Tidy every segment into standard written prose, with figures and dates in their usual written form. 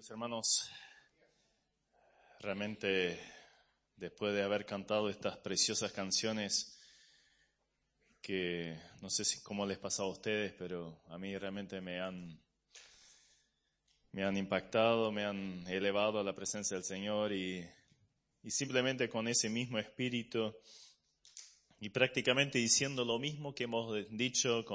Queridos hermanos, realmente después de haber cantado estas preciosas canciones que no sé cómo les pasó a ustedes, pero a mí realmente me han impactado, me han elevado a la presencia del Señor y simplemente con ese mismo espíritu y prácticamente diciendo lo mismo que hemos dicho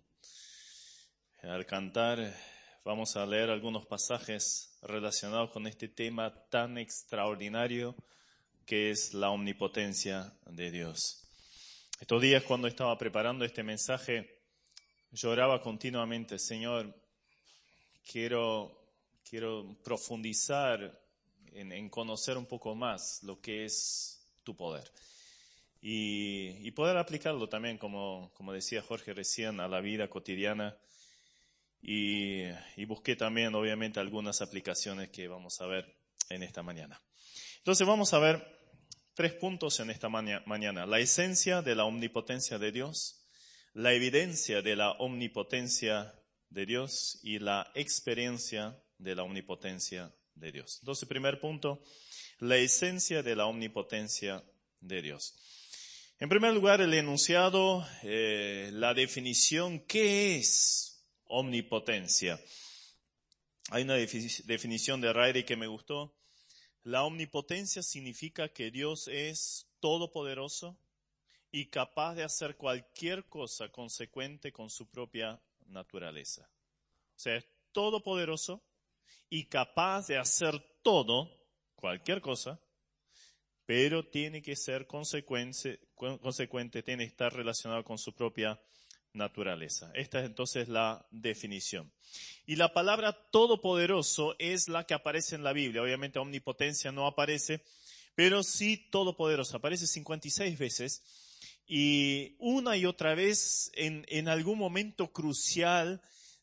al cantar, vamos a leer algunos pasajes relacionados con este tema tan extraordinario que es la omnipotencia de Dios. Estos días cuando estaba preparando este mensaje, yo oraba continuamente: Señor, quiero profundizar en conocer un poco más lo que es tu poder. Y poder aplicarlo también, como decía Jorge recién, a la vida cotidiana. Y busqué también, obviamente, algunas aplicaciones que vamos a ver en esta mañana. Entonces vamos a ver 3 puntos en esta mañana. La esencia de la omnipotencia de Dios, la evidencia de la omnipotencia de Dios y la experiencia de la omnipotencia de Dios. Entonces, primer punto, la esencia de la omnipotencia de Dios. En primer lugar, el enunciado, la definición, ¿qué es omnipotencia? Hay una definición de Ryrie que me gustó. La omnipotencia significa que Dios es todopoderoso y capaz de hacer cualquier cosa consecuente con su propia naturaleza. O sea, es todopoderoso y capaz de hacer cualquier cosa, pero tiene que ser consecuente, tiene que estar relacionado con su propia naturaleza. Esta es entonces la definición. Y la palabra todopoderoso es la que aparece en la Biblia. Obviamente omnipotencia no aparece, pero sí todopoderoso. Aparece 56 veces y una y otra vez en algún momento crucial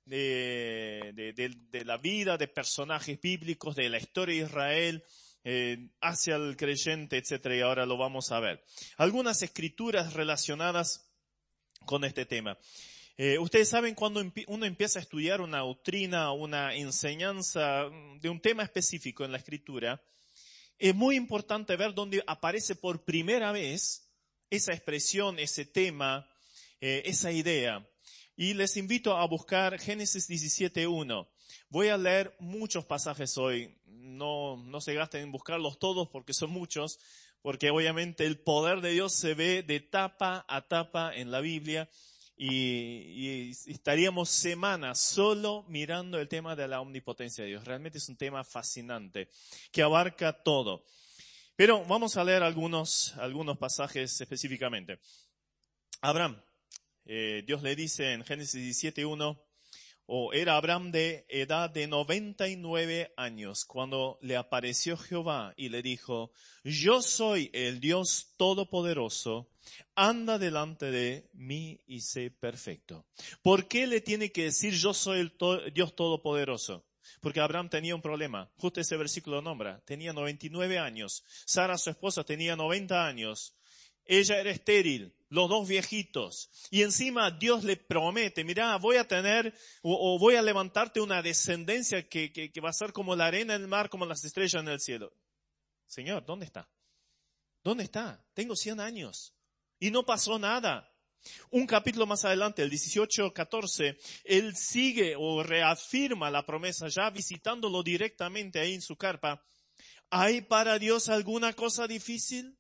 de la vida de personajes bíblicos, de la historia de Israel, hacia el creyente, etcétera, y ahora lo vamos a ver. Algunas escrituras relacionadas con este tema. Ustedes saben, cuando uno empieza a estudiar una doctrina, una enseñanza de un tema específico en la escritura, es muy importante ver dónde aparece por primera vez esa expresión, ese tema, esa idea. Y les invito a buscar Génesis 17:1. Voy a leer muchos pasajes hoy. No se gasten en buscarlos todos porque son muchos, porque obviamente el poder de Dios se ve de tapa a tapa en la Biblia y estaríamos semanas solo mirando el tema de la omnipotencia de Dios. Realmente es un tema fascinante que abarca todo. Pero vamos a leer algunos pasajes específicamente. Abraham, Dios le dice en Génesis 17:1, era Abraham de edad de 99 años cuando le apareció Jehová y le dijo: yo soy el Dios Todopoderoso, anda delante de mí y sé perfecto. ¿Por qué le tiene que decir yo soy el Dios Todopoderoso? Porque Abraham tenía un problema. Justo ese versículo lo nombra. Tenía 99 años. Sara, su esposa, tenía 90 años. Ella era estéril, los dos viejitos. Y encima Dios le promete: mira, voy a tener o voy a levantarte una descendencia que va a ser como la arena en el mar, como las estrellas en el cielo. Señor, ¿dónde está? ¿Dónde está? Tengo 100 años y no pasó nada. Un capítulo más adelante, el 18:14, él sigue o reafirma la promesa ya visitándolo directamente ahí en su carpa. ¿Hay para Dios alguna cosa difícil?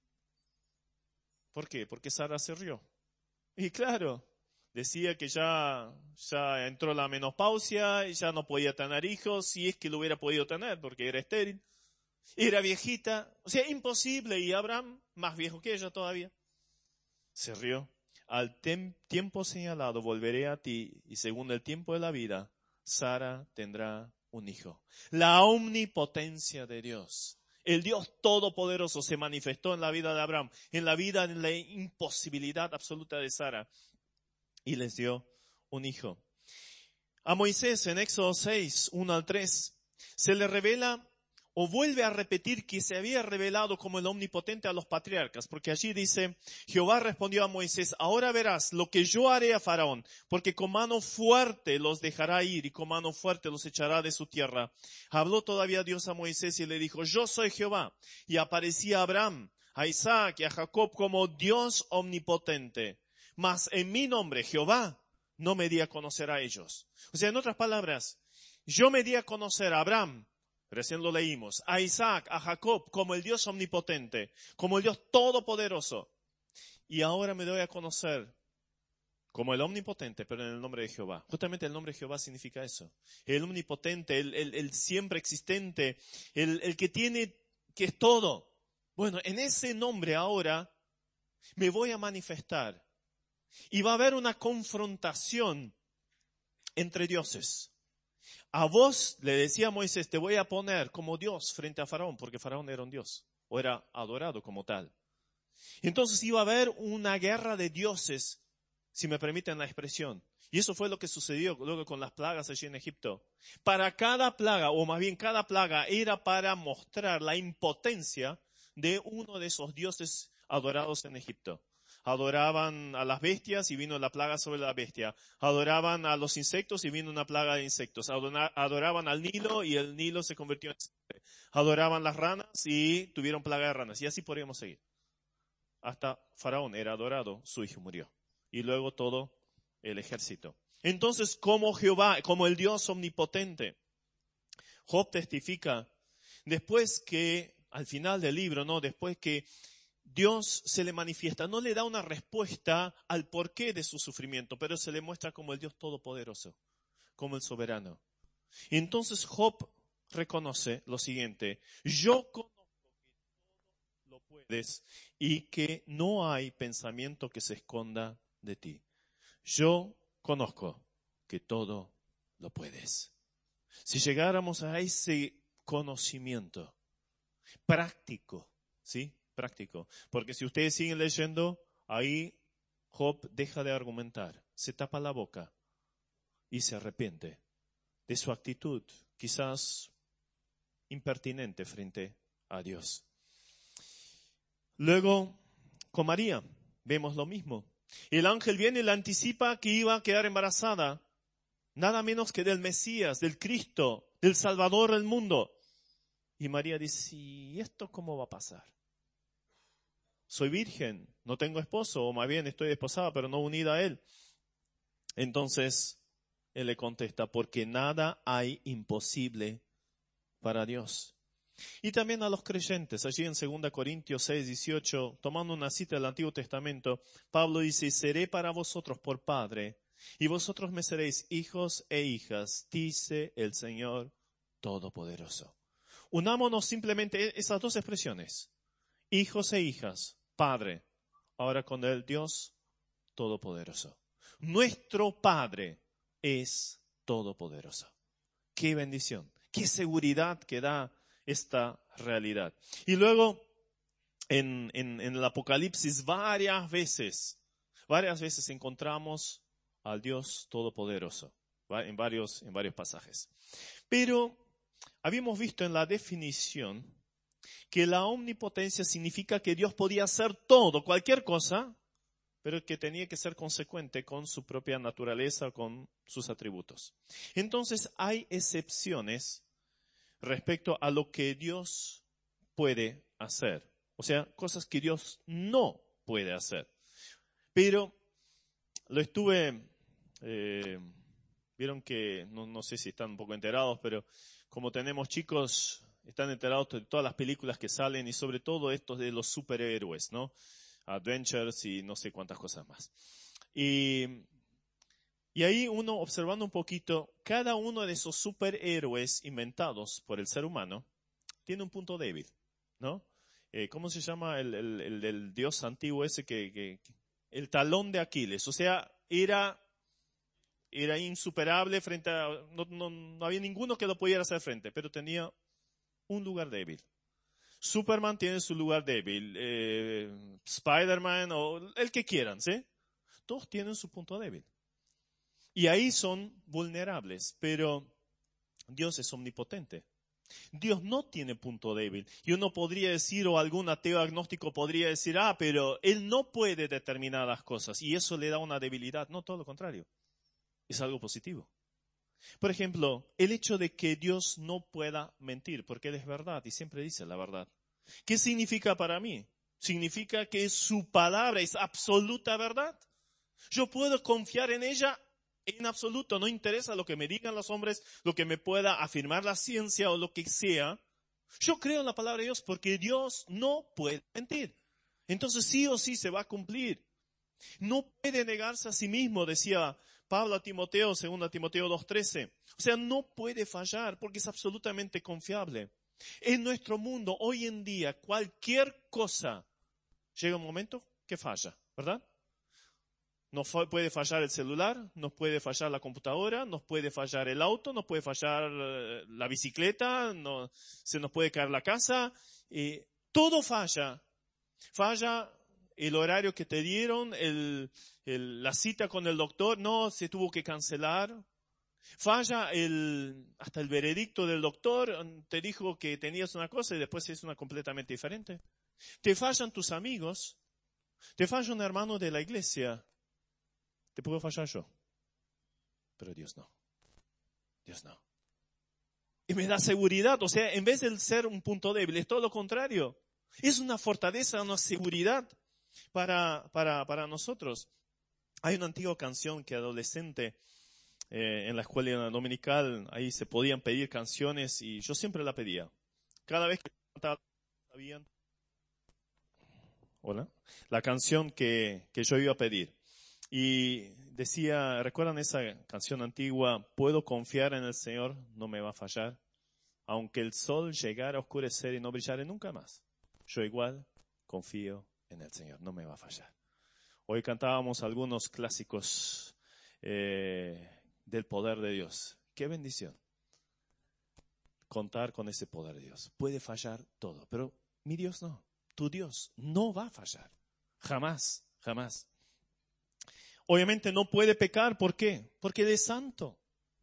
¿Por qué? Porque Sara se rió. Y claro, decía que ya entró la menopausia y ya no podía tener hijos, si es que lo hubiera podido tener, porque era estéril. Era viejita, o sea, imposible. Y Abraham, más viejo que ella todavía, se rió. Al tiempo señalado volveré a ti, y según el tiempo de la vida, Sara tendrá un hijo. La omnipotencia de Dios. El Dios Todopoderoso se manifestó en la vida de Abraham, en la imposibilidad absoluta de Sara, y les dio un hijo. A Moisés en Éxodo 6:1-3, se le revela o vuelve a repetir que se había revelado como el omnipotente a los patriarcas, porque allí dice, Jehová respondió a Moisés, ahora verás lo que yo haré a Faraón, porque con mano fuerte los dejará ir y con mano fuerte los echará de su tierra. Habló todavía Dios a Moisés y le dijo, yo soy Jehová. Y aparecía a Abraham, a Isaac y a Jacob como Dios omnipotente. Mas en mi nombre, Jehová, no me di a conocer a ellos. O sea, en otras palabras, yo me di a conocer a Abraham, recién lo leímos, a Isaac, a Jacob, como el Dios omnipotente, como el Dios todopoderoso. Y ahora me doy a conocer como el omnipotente, pero en el nombre de Jehová. Justamente el nombre de Jehová significa eso. El omnipotente, el siempre existente, el que tiene, que es todo. Bueno, en ese nombre ahora me voy a manifestar. Y va a haber una confrontación entre dioses. A vos, le decía Moisés, te voy a poner como Dios frente a Faraón, porque Faraón era un Dios, o era adorado como tal. Entonces iba a haber una guerra de dioses, si me permiten la expresión. Y eso fue lo que sucedió luego con las plagas allí en Egipto. Para cada plaga, o más bien cada plaga, era para mostrar la impotencia de uno de esos dioses adorados en Egipto. Adoraban a las bestias y vino la plaga sobre la bestia. Adoraban a los insectos y vino una plaga de insectos. Adoraban al Nilo y el Nilo se convirtió en sangre. Adoraban las ranas y tuvieron plaga de ranas. Y así podríamos seguir. Hasta Faraón era adorado, su hijo murió. Y luego todo el ejército. Entonces, como Jehová, como el Dios omnipotente, Job testifica, después que, al final del libro, ¿no? Después que Dios se le manifiesta, no le da una respuesta al porqué de su sufrimiento, pero se le muestra como el Dios todopoderoso, como el soberano. Y entonces Job reconoce lo siguiente, yo conozco que todo lo puedes y que no hay pensamiento que se esconda de ti. Yo conozco que todo lo puedes. Si llegáramos a ese conocimiento práctico, ¿sí? Práctico. Porque si ustedes siguen leyendo, ahí Job deja de argumentar, se tapa la boca y se arrepiente de su actitud, quizás impertinente frente a Dios. Luego, con María, vemos lo mismo. El ángel viene y le anticipa que iba a quedar embarazada, nada menos que del Mesías, del Cristo, del Salvador del mundo. Y María dice, ¿y esto cómo va a pasar? Soy virgen, no tengo esposo, o más bien estoy desposada, pero no unida a él. Entonces, él le contesta, porque nada hay imposible para Dios. Y también a los creyentes, allí en 2 Corintios 6, 18, tomando una cita del Antiguo Testamento, Pablo dice, seré para vosotros por padre, y vosotros me seréis hijos e hijas, dice el Señor Todopoderoso. Unámonos simplemente esas dos expresiones, hijos e hijas, Padre, ahora con el Dios Todopoderoso. Nuestro Padre es todopoderoso. Qué bendición, qué seguridad que da esta realidad. Y luego en el Apocalipsis varias veces encontramos al Dios Todopoderoso, ¿va? en varios pasajes. Pero habíamos visto en la definición que la omnipotencia significa que Dios podía hacer todo, cualquier cosa, pero que tenía que ser consecuente con su propia naturaleza, con sus atributos. Entonces hay excepciones respecto a lo que Dios puede hacer. O sea, cosas que Dios no puede hacer. Pero lo estuve, vieron que, no sé si están un poco enterados, pero como tenemos chicos, están enterados de todas las películas que salen y sobre todo estos de los superhéroes, ¿no? Adventures y no sé cuántas cosas más. Y ahí uno, observando un poquito, cada uno de esos superhéroes inventados por el ser humano tiene un punto débil, ¿no? ¿Cómo se llama el dios antiguo ese el talón de Aquiles? O sea, era insuperable frente a, no había ninguno que lo pudiera hacer frente, pero tenía un lugar débil. Superman tiene su lugar débil, Spider-Man o el que quieran, ¿sí? Todos tienen su punto débil. Y ahí son vulnerables, pero Dios es omnipotente. Dios no tiene punto débil. Y uno podría decir, o algún ateo agnóstico podría decir, pero Él no puede determinadas cosas y eso le da una debilidad. No, todo lo contrario. Es algo positivo. Por ejemplo, el hecho de que Dios no pueda mentir, porque Él es verdad y siempre dice la verdad. ¿Qué significa para mí? Significa que su palabra es absoluta verdad. Yo puedo confiar en ella en absoluto. No interesa lo que me digan los hombres, lo que me pueda afirmar la ciencia o lo que sea. Yo creo en la palabra de Dios porque Dios no puede mentir. Entonces sí o sí se va a cumplir. No puede negarse a sí mismo, decía Pablo a Timoteo, 2 Timoteo 2:13. O sea, no puede fallar porque es absolutamente confiable. En nuestro mundo, hoy en día, cualquier cosa llega un momento que falla, ¿verdad? Nos puede fallar el celular, nos puede fallar la computadora, nos puede fallar el auto, nos puede fallar la bicicleta, se nos puede caer la casa. Todo falla. Falla el horario que te dieron, la cita con el doctor, no, se tuvo que cancelar. Falla hasta el veredicto del doctor, te dijo que tenías una cosa y después es una completamente diferente. Te fallan tus amigos, te falla un hermano de la iglesia. Te puedo fallar yo, pero Dios no. Dios no. Y me da seguridad, o sea, en vez de ser un punto débil, es todo lo contrario. Es una fortaleza, una seguridad para nosotros. Hay una antigua canción que adolescente en la escuela dominical, ahí se podían pedir canciones y yo siempre la pedía. Cada vez que cantaba, sabían la canción que yo iba a pedir. Y decía, ¿recuerdan esa canción antigua? Puedo confiar en el Señor, no me va a fallar. Aunque el sol llegara a oscurecer y no brillare nunca más, yo igual confío en el Señor, no me va a fallar. Hoy cantábamos algunos clásicos del poder de Dios. ¡Qué bendición! Contar con ese poder de Dios. Puede fallar todo, pero mi Dios no. Tu Dios no va a fallar. Jamás, jamás. Obviamente no puede pecar, ¿por qué? Porque Él es santo.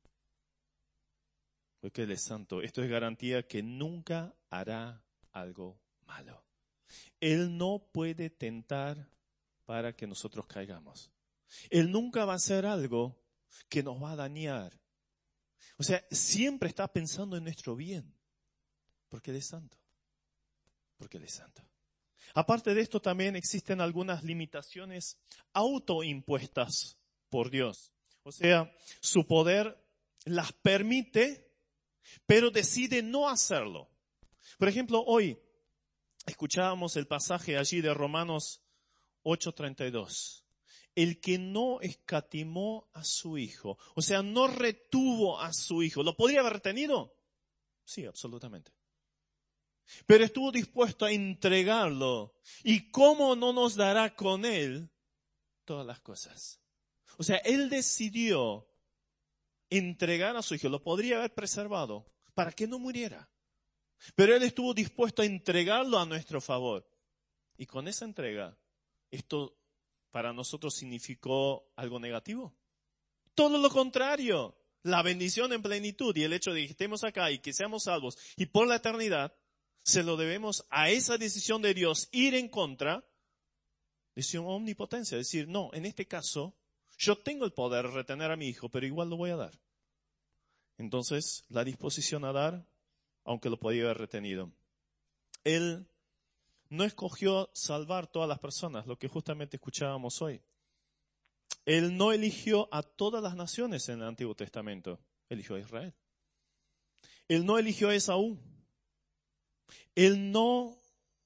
Porque Él es santo. Esto es garantía que nunca hará algo malo. Él no puede tentar para que nosotros caigamos. Él nunca va a hacer algo que nos va a dañar. O sea, siempre está pensando en nuestro bien. Porque Él es santo. Porque Él es santo. Aparte de esto, también existen algunas limitaciones autoimpuestas por Dios. O sea, su poder las permite, pero decide no hacerlo. Por ejemplo, hoy escuchábamos el pasaje allí de Romanos 8:32. El que no escatimó a su hijo, o sea, no retuvo a su hijo. ¿Lo podría haber retenido? Sí, absolutamente. Pero estuvo dispuesto a entregarlo. ¿Y cómo no nos dará con él todas las cosas? O sea, él decidió entregar a su hijo. Lo podría haber preservado para que no muriera. Pero él estuvo dispuesto a entregarlo a nuestro favor. Y con esa entrega, ¿esto para nosotros significó algo negativo? Todo lo contrario. La bendición en plenitud y el hecho de que estemos acá y que seamos salvos y por la eternidad, se lo debemos a esa decisión de Dios, ir en contra, decisión omnipotencia, decir, no, en este caso, yo tengo el poder de retener a mi hijo, pero igual lo voy a dar. Entonces, la disposición a dar, aunque lo podía haber retenido. Él no escogió salvar todas las personas, lo que justamente escuchábamos hoy. Él no eligió a todas las naciones en el Antiguo Testamento, eligió a Israel. Él no eligió a Esaú. Él no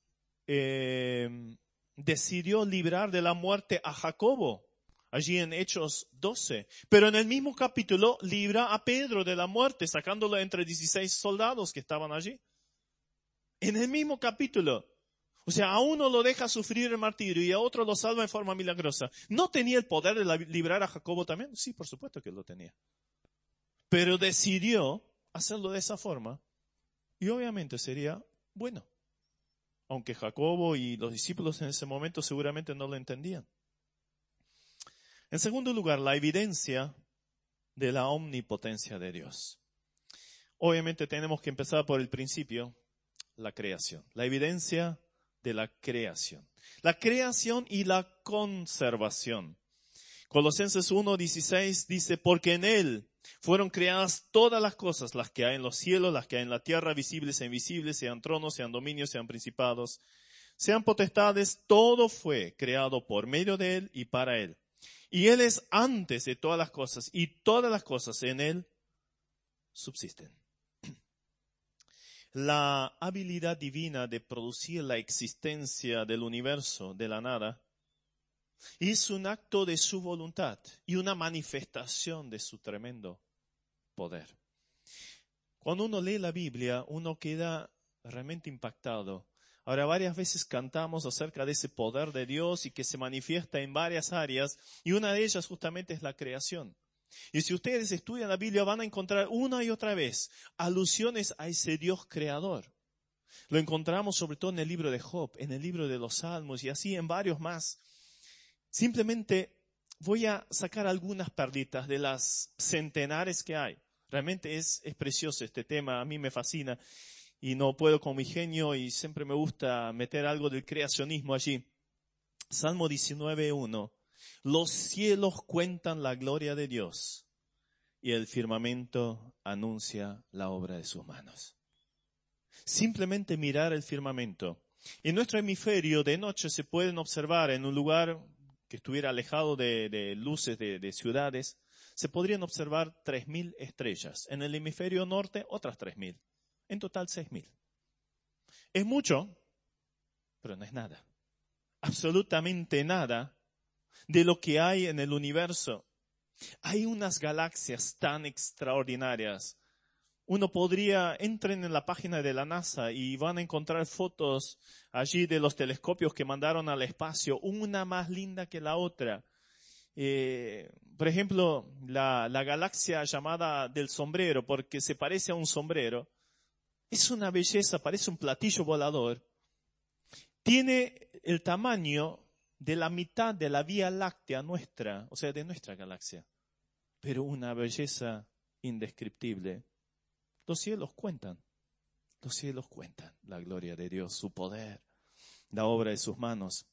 decidió librar de la muerte a Jacobo, allí en Hechos 12. Pero en el mismo capítulo libra a Pedro de la muerte, sacándolo entre 16 soldados que estaban allí. En el mismo capítulo. O sea, a uno lo deja sufrir el martirio y a otro lo salva en forma milagrosa. ¿No tenía el poder de librar a Jacobo también? Sí, por supuesto que lo tenía. Pero decidió hacerlo de esa forma y obviamente sería bueno. Aunque Jacobo y los discípulos en ese momento seguramente no lo entendían. En segundo lugar, la evidencia de la omnipotencia de Dios. obviamente tenemos que empezar por el principio, la creación, la evidencia de la creación. La creación y la conservación. Colosenses 1:16 dice, porque en Él fueron creadas todas las cosas, las que hay en los cielos, las que hay en la tierra, visibles e invisibles, sean tronos, sean dominios, sean principados, sean potestades, todo fue creado por medio de Él y para Él. Y Él es antes de todas las cosas, y todas las cosas en Él subsisten. La habilidad divina de producir la existencia del universo de la nada es un acto de su voluntad y una manifestación de su tremendo poder. Cuando uno lee la Biblia, uno queda realmente impactado. Ahora, varias veces cantamos acerca de ese poder de Dios y que se manifiesta en varias áreas, y una de ellas justamente es la creación. Y si ustedes estudian la Biblia, van a encontrar una y otra vez alusiones a ese Dios creador. Lo encontramos sobre todo en el libro de Job, en el libro de los Salmos y así en varios más. Simplemente voy a sacar algunas perlitas de las centenares que hay. Realmente es precioso este tema, a mí me fascina y no puedo con mi genio y siempre me gusta meter algo del creacionismo allí. Salmo 19:1. Los cielos cuentan la gloria de Dios y el firmamento anuncia la obra de sus manos. Simplemente mirar el firmamento. En nuestro hemisferio de noche se pueden observar en un lugar que estuviera alejado de luces de ciudades, se podrían observar 3.000 estrellas. En el hemisferio norte, otras 3.000. En total, 6.000. Es mucho, pero no es nada. Absolutamente nada de lo que hay en el universo. Hay unas galaxias tan extraordinarias. Uno podría, entren en la página de la NASA y van a encontrar fotos allí de los telescopios que mandaron al espacio, una más linda que la otra. Por ejemplo, la galaxia llamada del sombrero, porque se parece a un sombrero. Es una belleza, parece un platillo volador. Tiene el tamaño de la mitad de la Vía Láctea nuestra, o sea, de nuestra galaxia. Pero una belleza indescriptible. Los cielos cuentan la gloria de Dios, su poder, la obra de sus manos.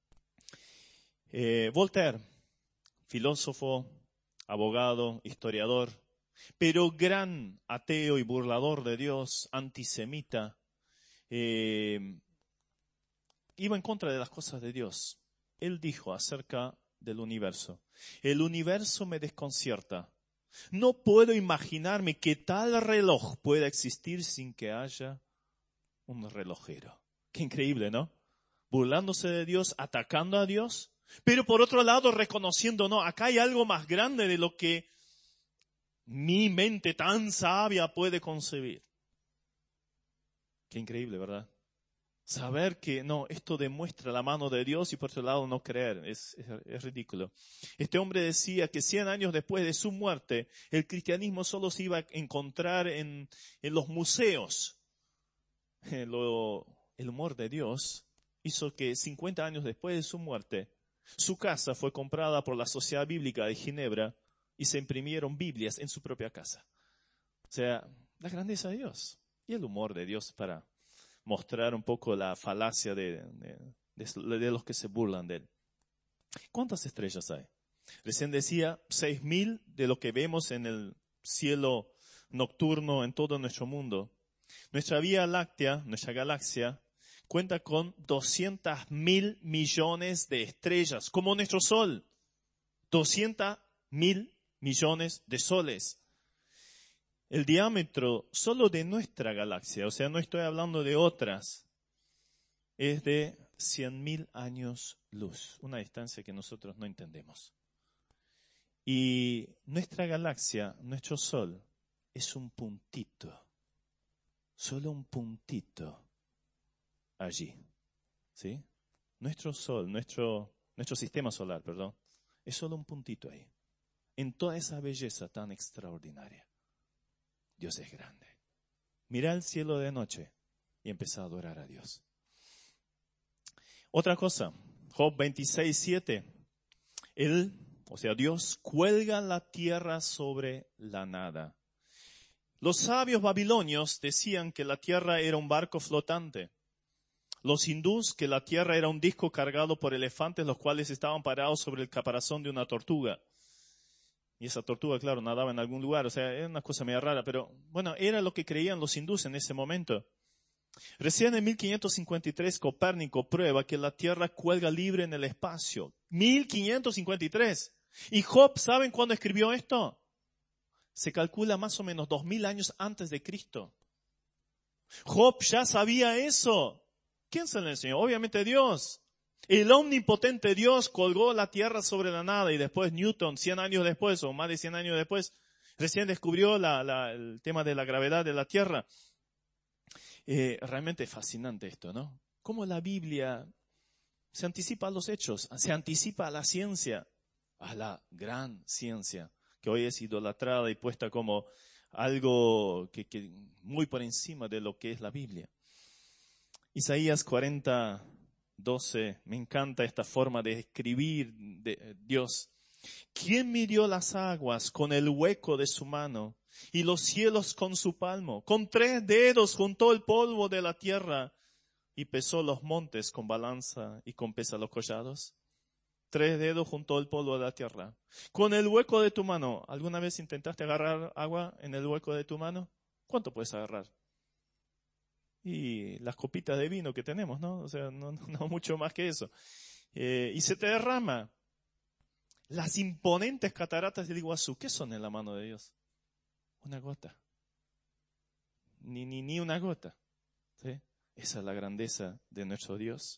Voltaire, filósofo, abogado, historiador, pero gran ateo y burlador de Dios, antisemita, iba en contra de las cosas de Dios. Él dijo acerca del universo: el universo me desconcierta. No puedo imaginarme que tal reloj pueda existir sin que haya un relojero. Qué increíble, ¿no? Burlándose de Dios, atacando a Dios, pero por otro lado reconociendo, no, acá hay algo más grande de lo que mi mente tan sabia puede concebir. Qué increíble, ¿verdad? Saber que no, esto demuestra la mano de Dios y por otro lado no creer, es ridículo. Este hombre decía que 100 años después de su muerte, el cristianismo solo se iba a encontrar en los museos. El humor de Dios hizo que 50 años después de su muerte, su casa fue comprada por la Sociedad Bíblica de Ginebra y se imprimieron Biblias en su propia casa. O sea, la grandeza de Dios y el humor de Dios para mostrar un poco la falacia de los que se burlan de él. ¿Cuántas estrellas hay? Recién decía 6.000 de lo que vemos en el cielo nocturno en todo nuestro mundo. Nuestra Vía Láctea, nuestra galaxia, cuenta con 200.000 millones de estrellas, como nuestro Sol. 200.000 millones de soles. El diámetro solo de nuestra galaxia, o sea, no estoy hablando de otras, es de 100.000 años luz, una distancia que nosotros no entendemos. Y nuestra galaxia, nuestro Sol, es un puntito, solo un puntito allí, ¿sí? Nuestro Sol, nuestro sistema solar, perdón, es solo un puntito ahí, en toda esa belleza tan extraordinaria. Dios es grande. Mira el cielo de noche y empieza a adorar a Dios. Otra cosa, Job 26:7. Dios cuelga la tierra sobre la nada. Los sabios babilonios decían que la tierra era un barco flotante. Los hindús que la tierra era un disco cargado por elefantes, los cuales estaban parados sobre el caparazón de una tortuga. Y esa tortuga, claro, nadaba en algún lugar. O sea, era una cosa medio rara, pero bueno, era lo que creían los hindús en ese momento. Recién en 1553 Copérnico prueba que la tierra cuelga libre en el espacio. 1553. ¿Y Job, saben cuándo escribió esto? Se calcula más o menos 2000 años antes de Cristo. Job ya sabía eso. ¿Quién se lo enseñó? Obviamente Dios. El omnipotente Dios colgó la tierra sobre la nada y después Newton, 100 años después o más de 100 años después, recién descubrió el tema de la gravedad de la tierra. Realmente fascinante esto, ¿no? Cómo la Biblia se anticipa a los hechos, se anticipa a la ciencia, a la gran ciencia, que hoy es idolatrada y puesta como algo que muy por encima de lo que es la Biblia. Isaías 40:12, me encanta esta forma de escribir de Dios. ¿Quién midió las aguas con el hueco de su mano y los cielos con su palmo? Con 3 dedos juntó el polvo de la tierra y pesó los montes con balanza y con pesa los collados. 3 dedos juntó el polvo de la tierra. Con el hueco de tu mano. ¿Alguna vez intentaste agarrar agua en el hueco de tu mano? ¿Cuánto puedes agarrar? Y las copitas de vino que tenemos, ¿no? O sea, no mucho más que eso. Y se te derrama. Las imponentes cataratas del Iguazú, ¿qué son en la mano de Dios? Una gota. Ni una gota. ¿Sí? Esa es la grandeza de nuestro Dios.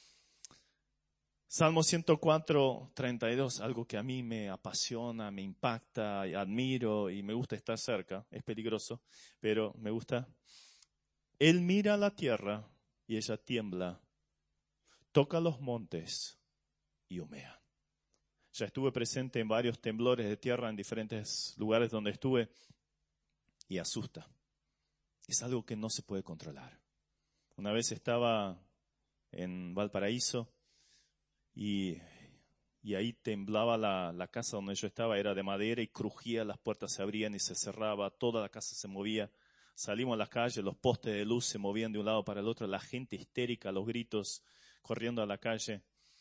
Salmo 104:32, algo que a mí me apasiona, me impacta, y admiro y me gusta estar cerca. Es peligroso, pero me gusta. Él mira la tierra y ella tiembla. Toca los montes y humea. Ya estuve presente en varios temblores de tierra en diferentes lugares donde estuve y asusta. Es algo que no se puede controlar. Una vez estaba en Valparaíso y ahí temblaba la casa donde yo estaba, era de madera y crujía, las puertas se abrían y se cerraba, toda la casa se movía. Salimos a la calle, los postes de luz se movían de un lado para el otro, la gente histérica, los gritos, corriendo a la calle.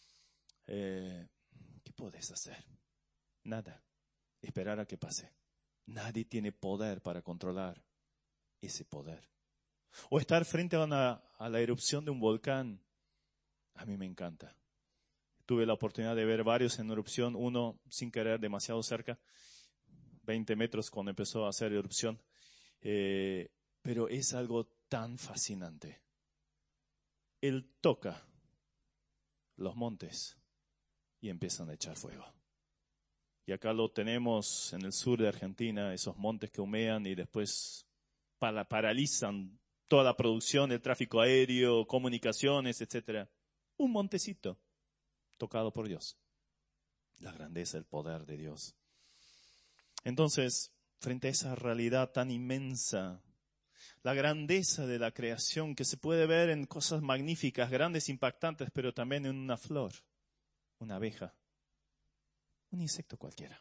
¿Qué podés hacer? Nada. Esperar a que pase. Nadie tiene poder para controlar ese poder. O estar frente a la erupción de un volcán. A mí me encanta. Tuve la oportunidad de ver varios en erupción, uno sin querer demasiado cerca, 20 metros cuando empezó a hacer erupción. Pero es algo tan fascinante. Él toca los montes y empiezan a echar fuego. Y acá lo tenemos en el sur de Argentina, esos montes que humean y después paralizan toda la producción, el tráfico aéreo, comunicaciones, etc. Un montecito tocado por Dios. La grandeza, el poder de Dios. Entonces, frente a esa realidad tan inmensa, la grandeza de la creación que se puede ver en cosas magníficas, grandes, impactantes, pero también en una flor, una abeja, un insecto cualquiera.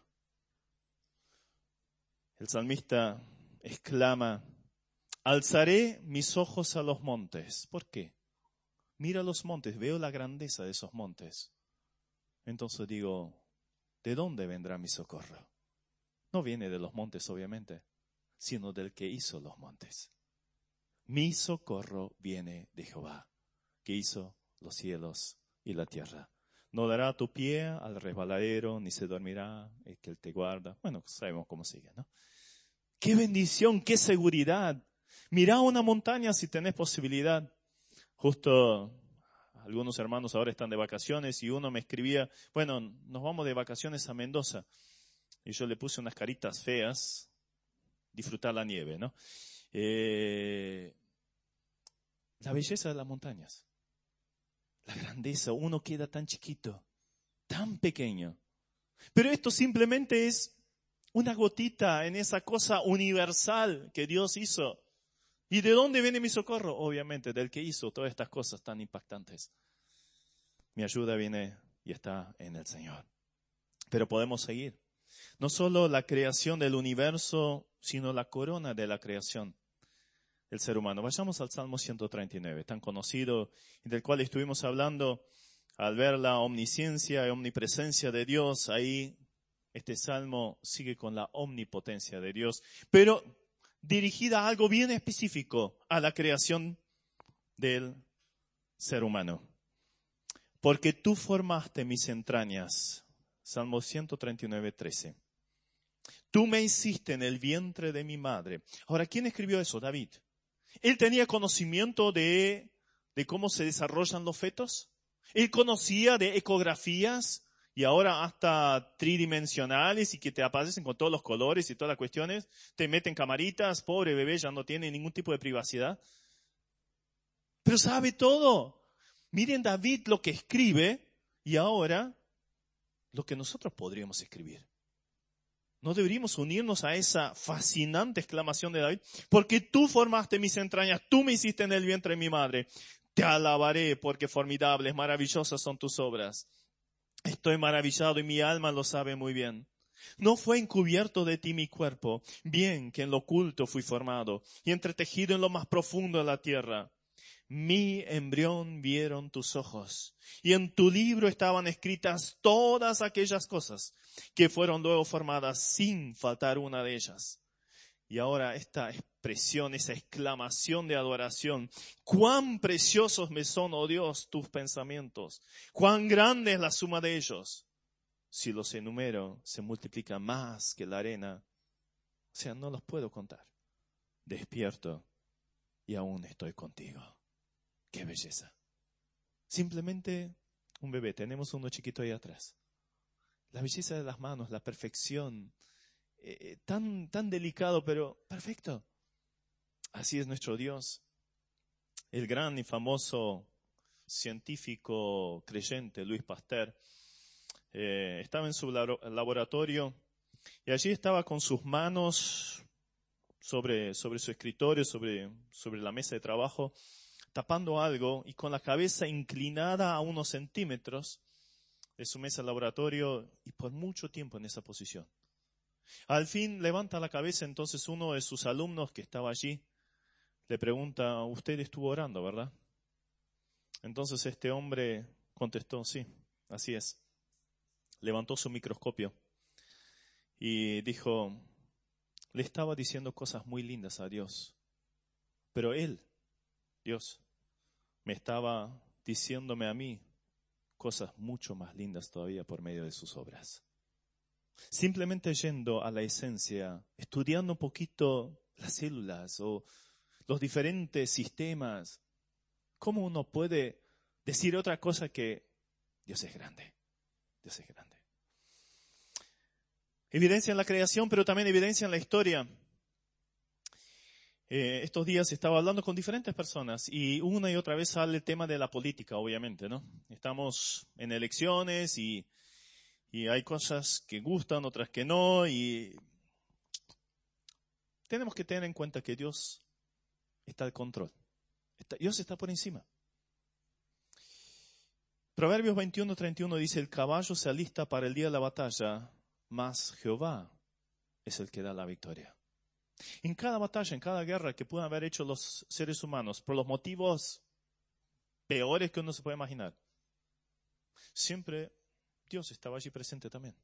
El salmista exclama, alzaré mis ojos a los montes. ¿Por qué? Mira los montes, veo la grandeza de esos montes. Entonces digo, ¿de dónde vendrá mi socorro? No viene de los montes, obviamente, sino del que hizo los montes. Mi socorro viene de Jehová, que hizo los cielos y la tierra. No dará tu pie al resbaladero, ni se dormirá el que él te guarda. Bueno, sabemos cómo sigue, ¿no? ¡Qué bendición, qué seguridad! Mirá una montaña si tenés posibilidad. Justo algunos hermanos ahora están de vacaciones y uno me escribía, bueno, nos vamos de vacaciones a Mendoza. Y yo le puse unas caritas feas, disfrutar la nieve, ¿no? La belleza de las montañas, la grandeza, uno queda tan chiquito, tan pequeño. Pero esto simplemente es una gotita en esa cosa universal que Dios hizo. ¿Y de dónde viene mi socorro? Obviamente, del que hizo todas estas cosas tan impactantes. Mi ayuda viene y está en el Señor. Pero podemos seguir. No solo la creación del universo, sino la corona de la creación del ser humano. Vayamos al Salmo 139, tan conocido y del cual estuvimos hablando al ver la omnisciencia y omnipresencia de Dios. Ahí este salmo sigue con la omnipotencia de Dios, pero dirigida a algo bien específico, a la creación del ser humano. Porque tú formaste mis entrañas. Salmo 139, 13. Tú me hiciste en el vientre de mi madre. Ahora, ¿quién escribió eso? David. ¿Él tenía conocimiento de cómo se desarrollan los fetos? ¿Él conocía de ecografías y ahora hasta tridimensionales y que te aparecen con todos los colores y todas las cuestiones? Te meten camaritas, pobre bebé, ya no tiene ningún tipo de privacidad. Pero sabe todo. Miren David lo que escribe y ahora lo que nosotros podríamos escribir. ¿No deberíamos unirnos a esa fascinante exclamación de David? Porque tú formaste mis entrañas, tú me hiciste en el vientre de mi madre. Te alabaré porque formidables, maravillosas son tus obras. Estoy maravillado y mi alma lo sabe muy bien. No fue encubierto de ti mi cuerpo, bien que en lo oculto fui formado y entretejido en lo más profundo de la tierra. Mi embrión vieron tus ojos, y en tu libro estaban escritas todas aquellas cosas que fueron luego formadas sin faltar una de ellas. Y ahora esta expresión, esa exclamación de adoración. Cuán preciosos me son, oh Dios, tus pensamientos. Cuán grande es la suma de ellos. Si los enumero, se multiplican más que la arena. O sea, no los puedo contar. Despierto y aún estoy contigo. ¡Qué belleza! Simplemente un bebé. Tenemos uno chiquito ahí atrás. La belleza de las manos, la perfección. Tan delicado, pero perfecto. Así es nuestro Dios. El gran y famoso científico creyente Louis Pasteur estaba en su laboratorio y allí estaba con sus manos sobre su escritorio, sobre la mesa de trabajo, tapando algo y con la cabeza inclinada a unos centímetros de su mesa de laboratorio y por mucho tiempo en esa posición. Al fin levanta la cabeza entonces uno de sus alumnos que estaba allí, le pregunta, usted estuvo orando, ¿verdad? Entonces este hombre contestó, sí, así es. Levantó su microscopio y dijo, le estaba diciendo cosas muy lindas a Dios, pero él, Dios, me estaba diciéndome a mí cosas mucho más lindas todavía por medio de sus obras. Simplemente yendo a la esencia, estudiando un poquito las células o los diferentes sistemas, ¿cómo uno puede decir otra cosa que Dios es grande? Dios es grande. Evidencia en la creación, pero también evidencia en la historia. Estos días estaba hablando con diferentes personas y una y otra vez sale el tema de la política, obviamente, ¿no? Estamos en elecciones y hay cosas que gustan, otras que no, y tenemos que tener en cuenta que Dios está al control. Dios está por encima. Proverbios 21:31 dice, el caballo se alista para el día de la batalla, mas Jehová es el que da la victoria. En cada batalla, en cada guerra que puedan haber hecho los seres humanos, por los motivos peores que uno se puede imaginar, siempre Dios estaba allí presente también.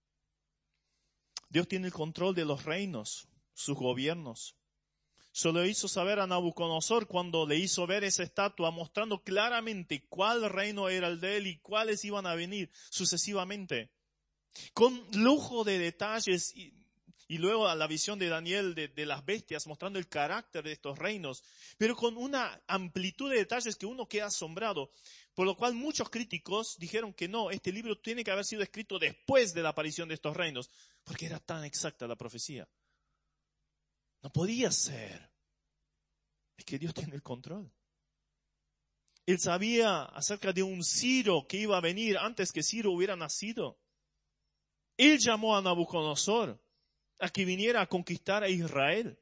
Dios tiene el control de los reinos, sus gobiernos. Se lo hizo saber a Nabucodonosor cuando le hizo ver esa estatua, mostrando claramente cuál reino era el de él y cuáles iban a venir sucesivamente. Con lujo de detalles y luego a la visión de Daniel de las bestias, mostrando el carácter de estos reinos, pero con una amplitud de detalles que uno queda asombrado. Por lo cual muchos críticos dijeron que no, este libro tiene que haber sido escrito después de la aparición de estos reinos, porque era tan exacta la profecía. No podía ser. Es que Dios tiene el control. Él sabía acerca de un Ciro que iba a venir antes que Ciro hubiera nacido. Él llamó a Nabucodonosor a que viniera a conquistar a Israel.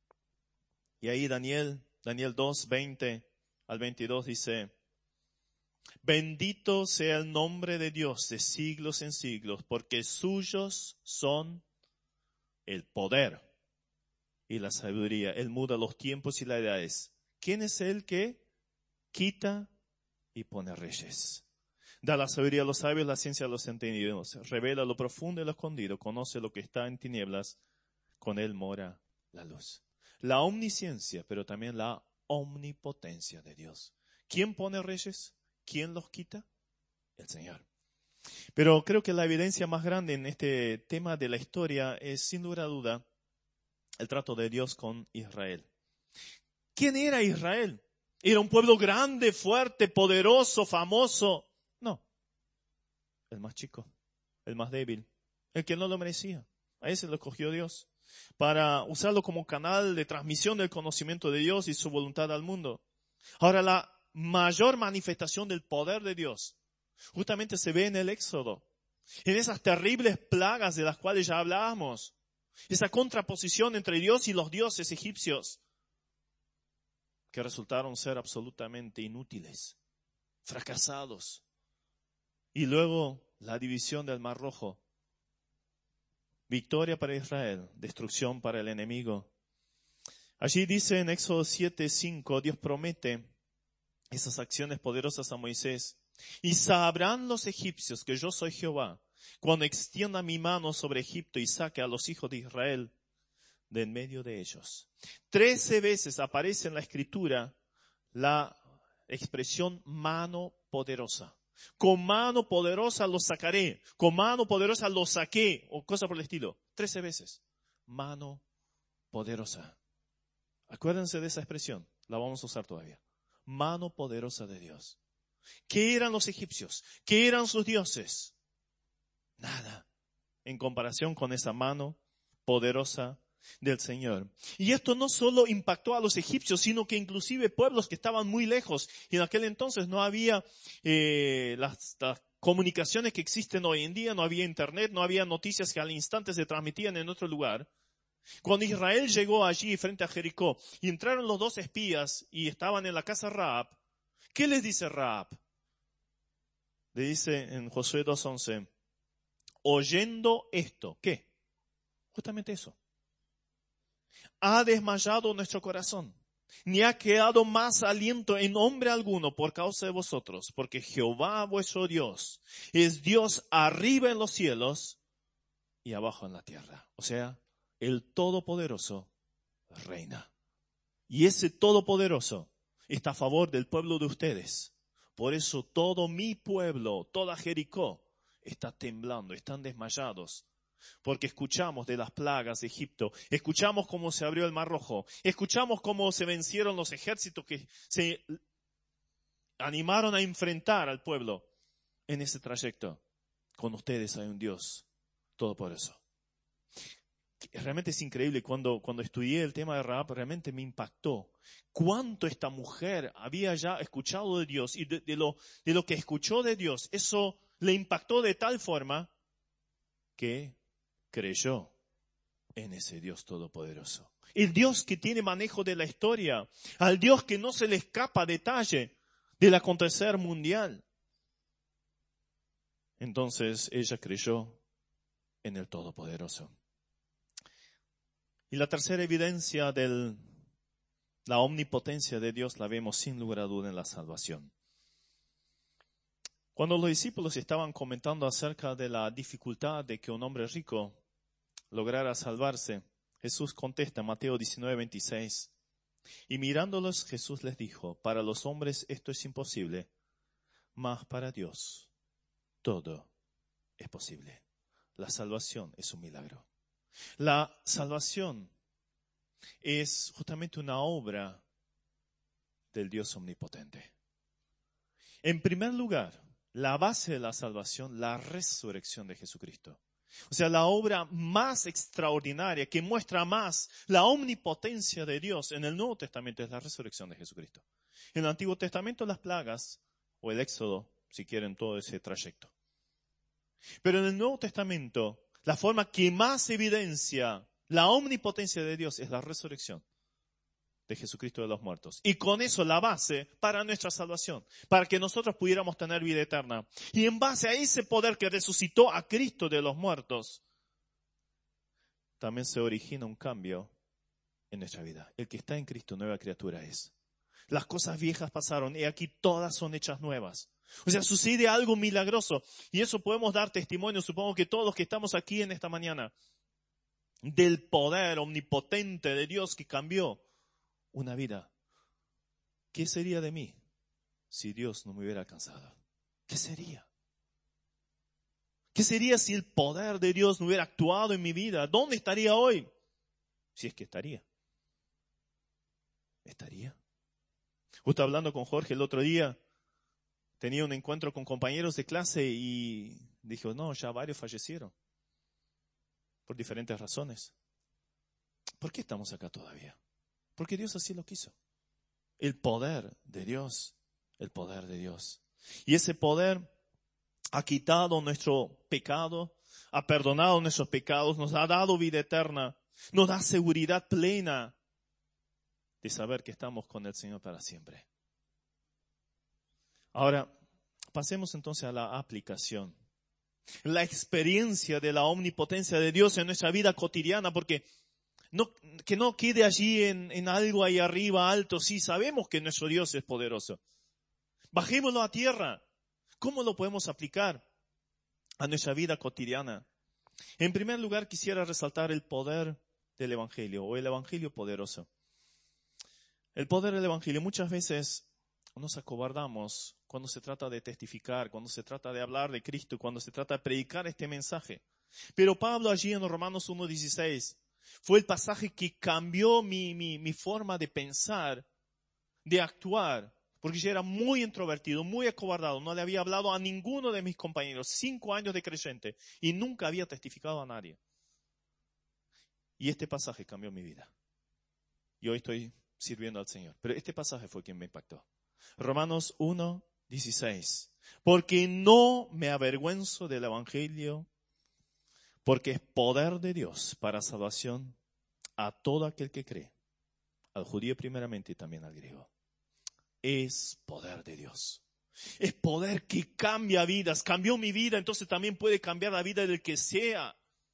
Y ahí Daniel 2, 20 al 22 dice, Bendito sea el nombre de Dios de siglos en siglos, porque suyos son el poder y la sabiduría. Él muda los tiempos y las edades. ¿Quién es el que quita y pone reyes? Da la sabiduría a los sabios, la ciencia a los entendidos. Revela lo profundo y lo escondido. Conoce lo que está en tinieblas. Con él mora la luz. La omnisciencia, pero también la omnipotencia de Dios. ¿Quién pone reyes? ¿Quién los quita? El Señor. Pero creo que la evidencia más grande en este tema de la historia es, sin lugar a duda, el trato de Dios con Israel. ¿Quién era Israel? ¿Era un pueblo grande, fuerte, poderoso, famoso? No. El más chico, el más débil, el que no lo merecía. A ese lo escogió Dios para usarlo como canal de transmisión del conocimiento de Dios y su voluntad al mundo. Ahora, la mayor manifestación del poder de Dios justamente se ve en el Éxodo, en esas terribles plagas de las cuales ya hablábamos, esa contraposición entre Dios y los dioses egipcios, que resultaron ser absolutamente inútiles, fracasados. Y luego la división del Mar Rojo. Victoria para Israel, destrucción para el enemigo. Allí dice en Éxodo 7:5, Dios promete esas acciones poderosas a Moisés. Y sabrán los egipcios que yo soy Jehová, cuando extienda mi mano sobre Egipto y saque a los hijos de Israel de en medio de ellos. 13 veces aparece en la Escritura la expresión mano poderosa. Con mano poderosa los sacaré, con mano poderosa los saqué, o cosa por el estilo. 13 veces. Mano poderosa. Acuérdense de esa expresión, la vamos a usar todavía. Mano poderosa de Dios. ¿Qué eran los egipcios? ¿Qué eran sus dioses? Nada en comparación con esa mano poderosa del Señor. Y esto no solo impactó a los egipcios, sino que inclusive pueblos que estaban muy lejos. Y en aquel entonces no había las comunicaciones que existen hoy en día, no había internet, no había noticias que al instante se transmitían en otro lugar. Cuando Israel llegó allí frente a Jericó y entraron los 2 espías y estaban en la casa Rahab, ¿qué les dice Rahab? Le dice en Josué 2:11, oyendo esto, ¿qué? Justamente eso. Ha desmayado nuestro corazón, ni ha quedado más aliento en hombre alguno por causa de vosotros, porque Jehová vuestro Dios es Dios arriba en los cielos y abajo en la tierra. O sea, el Todopoderoso reina. Y ese Todopoderoso está a favor del pueblo de ustedes. Por eso todo mi pueblo, toda Jericó, está temblando, están desmayados. Porque escuchamos de las plagas de Egipto, escuchamos cómo se abrió el Mar Rojo, escuchamos cómo se vencieron los ejércitos que se animaron a enfrentar al pueblo en ese trayecto. Con ustedes hay un Dios todopoderoso. Realmente es increíble, cuando estudié el tema de Rahab, realmente me impactó cuánto esta mujer había ya escuchado de Dios y de lo que escuchó de Dios. Eso le impactó de tal forma que creyó en ese Dios todopoderoso. El Dios que tiene manejo de la historia, al Dios que no se le escapa detalle del acontecer mundial. Entonces ella creyó en el Todopoderoso. Y la tercera evidencia de la omnipotencia de Dios la vemos sin lugar a duda en la salvación. Cuando los discípulos estaban comentando acerca de la dificultad de que un hombre rico lograra salvarse, Jesús contesta, Mateo 19:26, y mirándolos Jesús les dijo, para los hombres esto es imposible, mas para Dios todo es posible. La salvación es un milagro. La salvación es justamente una obra del Dios omnipotente. En primer lugar, la base de la salvación, la resurrección de Jesucristo. O sea, la obra más extraordinaria que muestra más la omnipotencia de Dios en el Nuevo Testamento es la resurrección de Jesucristo. En el Antiguo Testamento las plagas, o el Éxodo, si quieren, todo ese trayecto. Pero en el Nuevo Testamento, la forma que más evidencia la omnipotencia de Dios es la resurrección. de Jesucristo de los muertos. Y con eso la base para nuestra salvación, para que nosotros pudiéramos tener vida eterna. Y en base a ese poder que resucitó a Cristo de los muertos, también se origina un cambio en nuestra vida. El que está en Cristo, nueva criatura es. Las cosas viejas pasaron y aquí todas son hechas nuevas. O sea, sucede algo milagroso. Y eso podemos dar testimonio, supongo que todos los que estamos aquí en esta mañana, del poder omnipotente de Dios que cambió una vida. ¿Qué sería de mí si Dios no me hubiera alcanzado? ¿Qué sería? ¿Qué sería si el poder de Dios no hubiera actuado en mi vida? ¿Dónde estaría hoy? Si es que estaría. ¿Estaría? Justo hablando con Jorge el otro día, tenía un encuentro con compañeros de clase y dijo, no, ya varios fallecieron. Por diferentes razones. ¿Por qué estamos acá todavía? Porque Dios así lo quiso. El poder de Dios, el poder de Dios. Y ese poder ha quitado nuestro pecado, ha perdonado nuestros pecados, nos ha dado vida eterna, nos da seguridad plena de saber que estamos con el Señor para siempre. Ahora, pasemos entonces a la aplicación. La experiencia de la omnipotencia de Dios en nuestra vida cotidiana, porque que no quede allí en algo ahí arriba alto. Sí, sabemos que nuestro Dios es poderoso. Bajémoslo a tierra. ¿Cómo lo podemos aplicar a nuestra vida cotidiana? En primer lugar, quisiera resaltar el poder del Evangelio o el Evangelio poderoso. El poder del Evangelio. Muchas veces nos acobardamos cuando se trata de testificar, cuando se trata de hablar de Cristo, cuando se trata de predicar este mensaje. Pero Pablo allí en Romanos 1:16 fue el pasaje que cambió mi forma de pensar, de actuar, porque yo era muy introvertido, muy acobardado, no le había hablado a ninguno de mis compañeros, 5 años de creyente, y nunca había testificado a nadie. Y este pasaje cambió mi vida. Y hoy estoy sirviendo al Señor. Pero este pasaje fue quien me impactó. Romanos 1:16. Porque no me avergüenzo del Evangelio, porque es poder de Dios para salvación a todo aquel que cree, al judío primeramente y también al griego. Es poder de Dios. Es poder que cambia vidas. Cambió mi vida, entonces también puede cambiar la vida del que sea.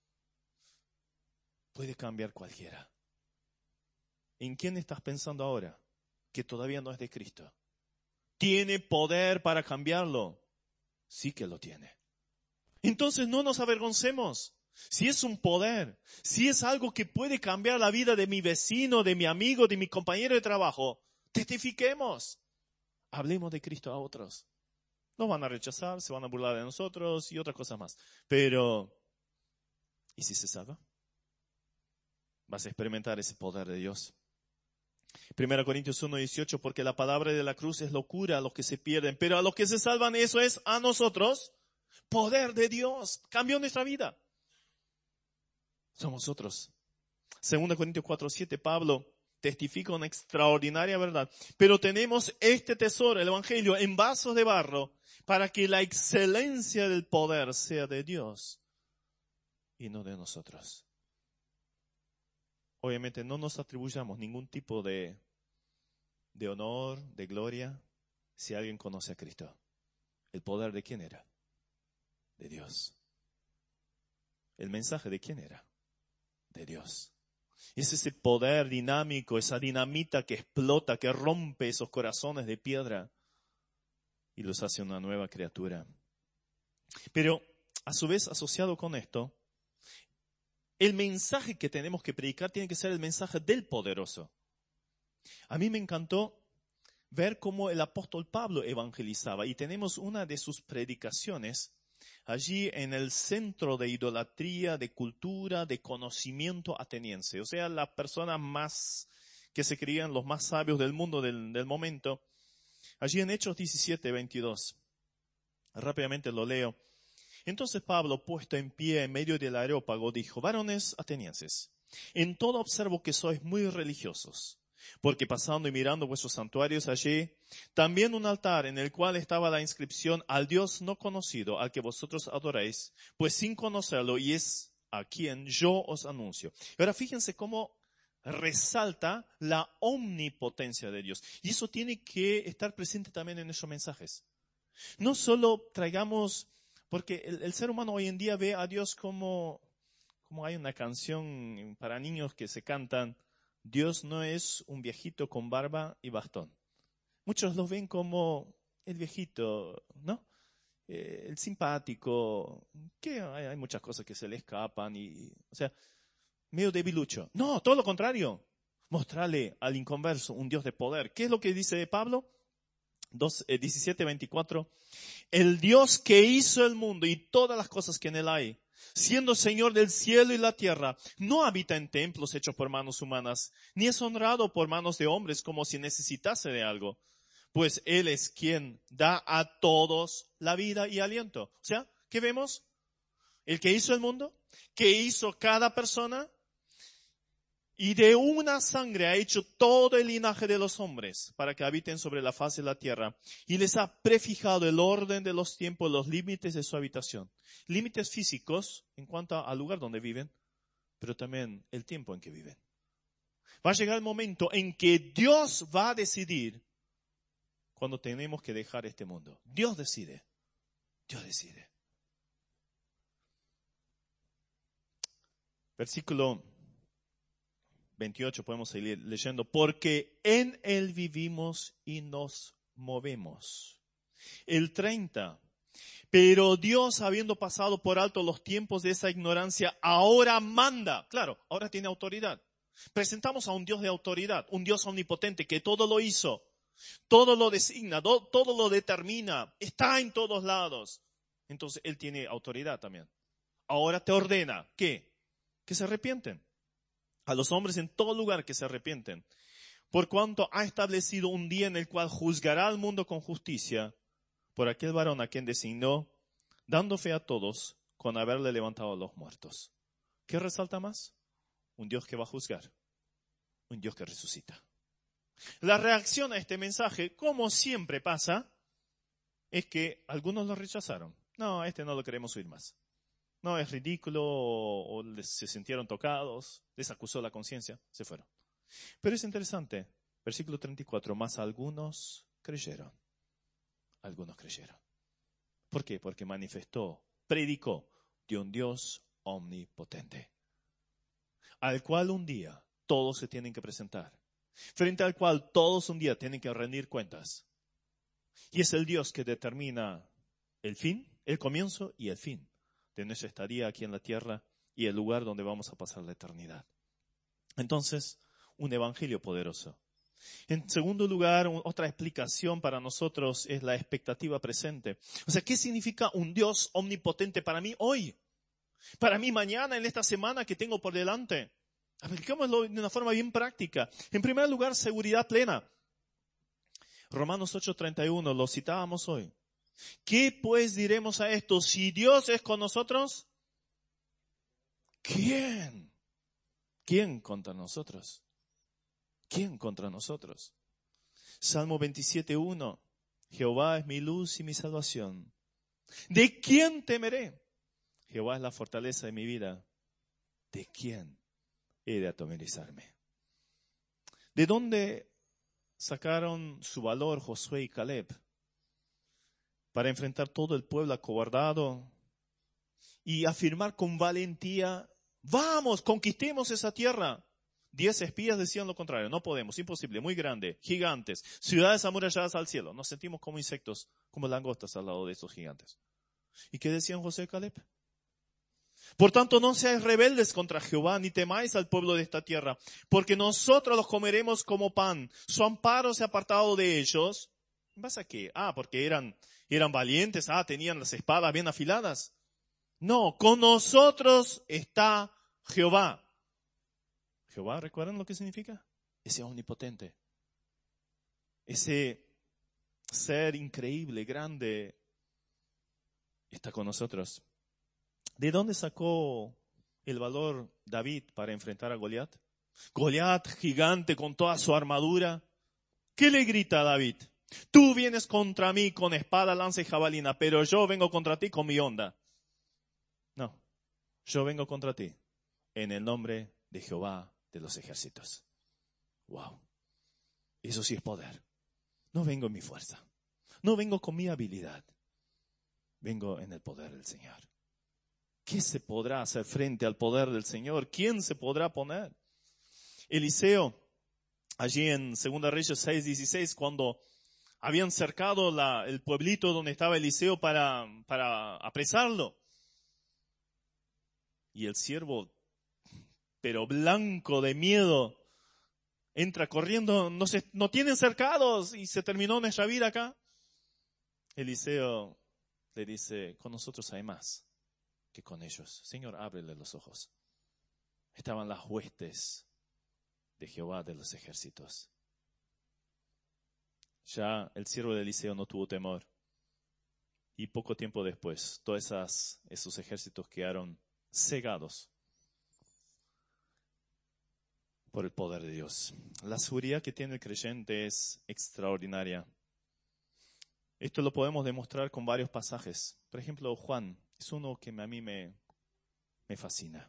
Puede cambiar cualquiera. ¿En quién estás pensando ahora que todavía no es de Cristo? ¿Tiene poder para cambiarlo? Sí que lo tiene. Entonces no nos avergoncemos. Si es un poder, si es algo que puede cambiar la vida de mi vecino, de mi amigo, de mi compañero de trabajo, testifiquemos. Hablemos de Cristo a otros. Nos van a rechazar, se van a burlar de nosotros y otras cosas más. Pero, ¿y si se salva? Vas a experimentar ese poder de Dios. 1 Corintios 1:18, porque la palabra de la cruz es locura a los que se pierden, pero a los que se salvan eso es a nosotros, poder de Dios. Cambió nuestra vida. Somos otros. 2 Corintios 4:7, Pablo testifica una extraordinaria verdad. Pero tenemos este tesoro, el Evangelio, en vasos de barro, para que la excelencia del poder sea de Dios y no de nosotros. Obviamente no nos atribuyamos ningún tipo de honor, de gloria, si alguien conoce a Cristo. ¿El poder de quién era? De Dios. ¿El mensaje de quién era? De Dios. Es ese poder dinámico, esa dinamita que explota, que rompe esos corazones de piedra y los hace una nueva criatura. Pero, a su vez, asociado con esto, el mensaje que tenemos que predicar tiene que ser el mensaje del poderoso. A mí me encantó ver cómo el apóstol Pablo evangelizaba y tenemos una de sus predicaciones allí en el centro de idolatría, de cultura, de conocimiento ateniense. O sea, las personas más que se creían los más sabios del mundo del momento. Allí en Hechos 17:22. Rápidamente lo leo. Entonces Pablo, puesto en pie en medio del areópago, dijo: varones atenienses, en todo observo que sois muy religiosos, porque pasando y mirando vuestros santuarios hallé también un altar en el cual estaba la inscripción al Dios no conocido, al que vosotros adoráis, pues sin conocerlo, y es a quien yo os anuncio. Y ahora fíjense cómo resalta la omnipotencia de Dios. Y eso tiene que estar presente también en esos mensajes. No solo traigamos, porque el ser humano hoy en día ve a Dios como hay una canción para niños que se cantan, Dios no es un viejito con barba y bastón. Muchos lo ven como el viejito, ¿no? El simpático, que hay muchas cosas que se le escapan o sea, medio debilucho. No, todo lo contrario. Mostrarle al inconverso un Dios de poder. ¿Qué es lo que dice Pablo? 17:24. El Dios que hizo el mundo y todas las cosas que en él hay, siendo Señor del cielo y la tierra, no habita en templos hechos por manos humanas, ni es honrado por manos de hombres como si necesitase de algo, pues Él es quien da a todos la vida y aliento. O sea, ¿qué vemos? El que hizo el mundo, que hizo cada persona, y de una sangre ha hecho todo el linaje de los hombres para que habiten sobre la faz de la tierra, y les ha prefijado el orden de los tiempos, los límites de su habitación. Límites físicos en cuanto al lugar donde viven, pero también el tiempo en que viven. Va a llegar el momento en que Dios va a decidir cuando tenemos que dejar este mundo. Dios decide. Dios decide. Versículo 28, podemos seguir leyendo. Porque en Él vivimos y nos movemos. El 30. Pero Dios, habiendo pasado por alto los tiempos de esa ignorancia, ahora manda. Claro, ahora tiene autoridad. Presentamos a un Dios de autoridad, un Dios omnipotente que todo lo hizo. Todo lo designa, todo lo determina, está en todos lados. Entonces Él tiene autoridad también. Ahora te ordena, ¿qué? Que se arrepienten. A los hombres en todo lugar que se arrepienten. Por cuanto ha establecido un día en el cual juzgará al mundo con justicia por aquel varón a quien designó, dando fe a todos con haberle levantado a los muertos. ¿Qué resalta más? Un Dios que va a juzgar. Un Dios que resucita. La reacción a este mensaje, como siempre pasa, es que algunos lo rechazaron. No, no lo queremos oír más. No, es ridículo, o se sintieron tocados, les acusó la conciencia, se fueron. Pero es interesante, versículo 34, más algunos creyeron. Algunos creyeron. ¿Por qué? Porque predicó de un Dios omnipotente, al cual un día todos se tienen que presentar. Frente al cual todos un día tienen que rendir cuentas. Y es el Dios que determina el fin, el comienzo y el fin de nuestra estadía aquí en la tierra y el lugar donde vamos a pasar la eternidad. Entonces, un evangelio poderoso. En segundo lugar, otra explicación para nosotros es la expectativa presente. O sea, ¿qué significa un Dios omnipotente para mí hoy? Para mí mañana, en esta semana que tengo por delante. Aplicémoslo de una forma bien práctica. En primer lugar, seguridad plena. Romanos 8:31, lo citábamos hoy. ¿Qué pues diremos a esto? Si Dios es con nosotros, ¿quién? ¿Quién contra nosotros? ¿Quién contra nosotros? Salmo 27:1. Jehová es mi luz y mi salvación. ¿De quién temeré? Jehová es la fortaleza de mi vida. ¿De quién he de atemorizarme? ¿De dónde sacaron su valor Josué y Caleb para enfrentar todo el pueblo acobardado y afirmar con valentía, vamos, conquistemos esa tierra? 10 espías decían lo contrario, no podemos, imposible, muy grande, gigantes, ciudades amuralladas al cielo. Nos sentimos como insectos, como langostas al lado de esos gigantes. ¿Y qué decían Josué y Caleb? Por tanto, no seáis rebeldes contra Jehová, ni temáis al pueblo de esta tierra, porque nosotros los comeremos como pan. Su amparo se ha apartado de ellos. ¿Vas a qué? Porque eran valientes, tenían las espadas bien afiladas. No, con nosotros está Jehová. Jehová, ¿recuerdan lo que significa? Ese omnipotente. Ese ser increíble, grande, está con nosotros. ¿De dónde sacó el valor David para enfrentar a Goliat? Goliat, gigante con toda su armadura. ¿Qué le grita a David? Tú vienes contra mí con espada, lanza y jabalina, pero yo vengo contra ti con mi honda. No, yo vengo contra ti en el nombre de Jehová de los ejércitos. Wow. Eso sí es poder. No vengo en mi fuerza. No vengo con mi habilidad. Vengo en el poder del Señor. ¿Qué se podrá hacer frente al poder del Señor? ¿Quién se podrá poner? Eliseo, allí en 2 Reyes 6:16, cuando habían cercado el pueblito donde estaba Eliseo para apresarlo. Y el siervo, pero blanco de miedo, entra corriendo, no tienen cercados, y se terminó nuestra vida acá. Eliseo le dice, con nosotros hay más que con ellos. Señor, ábrele los ojos. Estaban las huestes de Jehová de los ejércitos. Ya el siervo de Eliseo no tuvo temor. Y poco tiempo después, todos esos ejércitos quedaron cegados por el poder de Dios. La seguridad que tiene el creyente es extraordinaria. Esto lo podemos demostrar con varios pasajes. Por ejemplo, Juan es uno que a mí me fascina.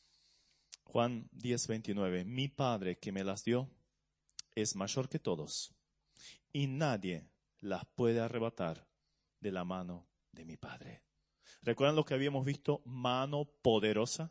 Juan 10:29. Mi Padre que me las dio es mayor que todos, y nadie las puede arrebatar de la mano de mi Padre. ¿Recuerdan lo que habíamos visto? Mano poderosa.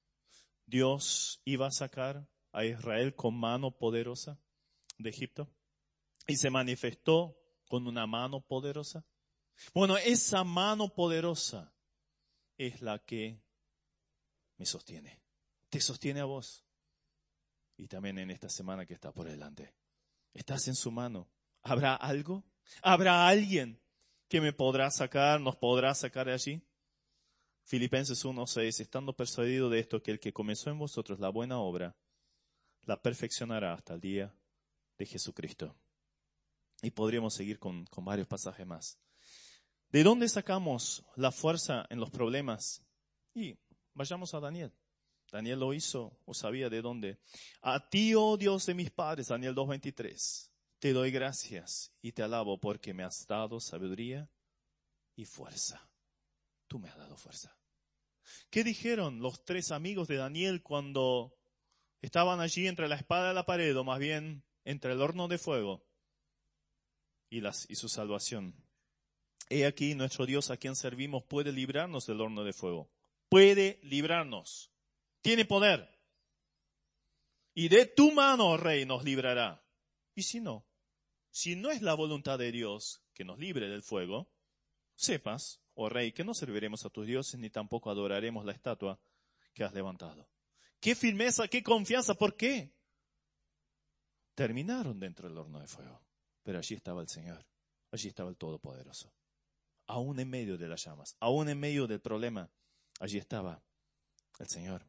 Dios iba a sacar a Israel con mano poderosa de Egipto y se manifestó con una mano poderosa. Bueno, esa mano poderosa es la que me sostiene. Te sostiene a vos. Y también en esta semana que está por delante. Estás en su mano. ¿Habrá algo? ¿Habrá alguien que nos podrá sacar de allí? Filipenses 1:6, estando persuadido de esto, que el que comenzó en vosotros la buena obra, la perfeccionará hasta el día de Jesucristo. Y podríamos seguir con varios pasajes más. ¿De dónde sacamos la fuerza en los problemas? Y vayamos a Daniel. Daniel lo hizo o sabía de dónde. A ti, oh Dios de mis padres, Daniel 2:23, te doy gracias y te alabo porque me has dado sabiduría y fuerza. Tú me has dado fuerza. ¿Qué dijeron los 3 amigos de Daniel cuando estaban allí entre la espada y la pared, o más bien entre el horno de fuego y su salvación? He aquí nuestro Dios a quien servimos puede librarnos del horno de fuego. Puede librarnos. Tiene poder. Y de tu mano, oh Rey, nos librará. Y si no es la voluntad de Dios que nos libre del fuego, sepas, oh Rey, que no serviremos a tus dioses ni tampoco adoraremos la estatua que has levantado. ¡Qué firmeza, qué confianza! ¿Por qué? Terminaron dentro del horno de fuego, pero allí estaba el Señor, allí estaba el Todopoderoso. Aún en medio de las llamas, aún en medio del problema, allí estaba el Señor.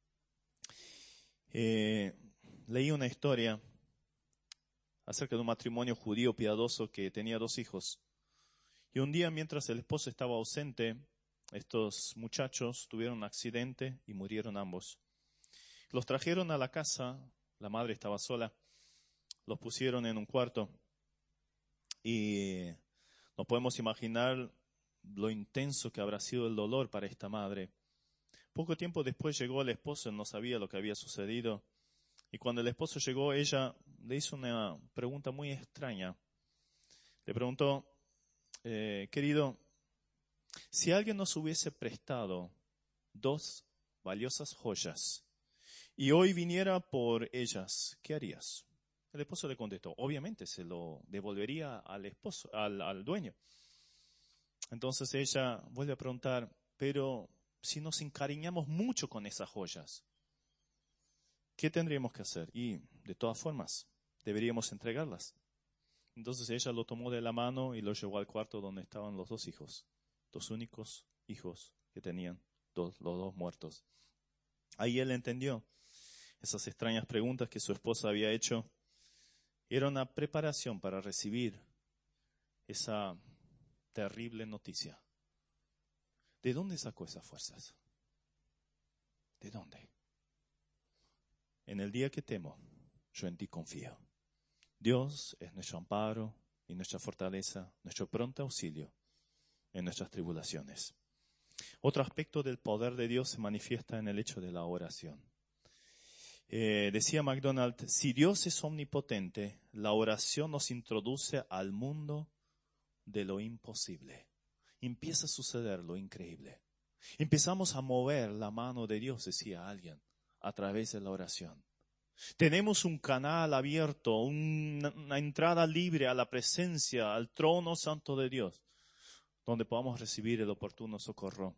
Leí una historia acerca de un matrimonio judío piadoso que tenía 2 hijos. Y un día, mientras el esposo estaba ausente, estos muchachos tuvieron un accidente y murieron ambos. Los trajeron a la casa, la madre estaba sola, los pusieron en un cuarto y no podemos imaginar lo intenso que habrá sido el dolor para esta madre. Poco tiempo después llegó el esposo, él no sabía lo que había sucedido. Y cuando el esposo llegó, ella le hizo una pregunta muy extraña. Le preguntó, querido, si alguien nos hubiese prestado 2 valiosas joyas y hoy viniera por ellas, ¿qué harías? El esposo le contestó, obviamente se lo devolvería al dueño. Entonces ella vuelve a preguntar, pero si nos encariñamos mucho con esas joyas, ¿qué tendríamos que hacer? Y de todas formas, deberíamos entregarlas. Entonces ella lo tomó de la mano y lo llevó al cuarto donde estaban los 2 hijos, 2 únicos hijos que tenían, los 2 muertos. Ahí él entendió esas extrañas preguntas que su esposa había hecho. Era una preparación para recibir esa terrible noticia. ¿De dónde sacó esas fuerzas? ¿De dónde? En el día que temo, yo en ti confío. Dios es nuestro amparo y nuestra fortaleza, nuestro pronto auxilio en nuestras tribulaciones. Otro aspecto del poder de Dios se manifiesta en el hecho de la oración. Decía MacDonald, si Dios es omnipotente, la oración nos introduce al mundo de lo imposible. Empieza a suceder lo increíble. Empezamos a mover la mano de Dios, decía alguien, a través de la oración. Tenemos un canal abierto, una entrada libre a la presencia, al trono santo de Dios, donde podamos recibir el oportuno socorro.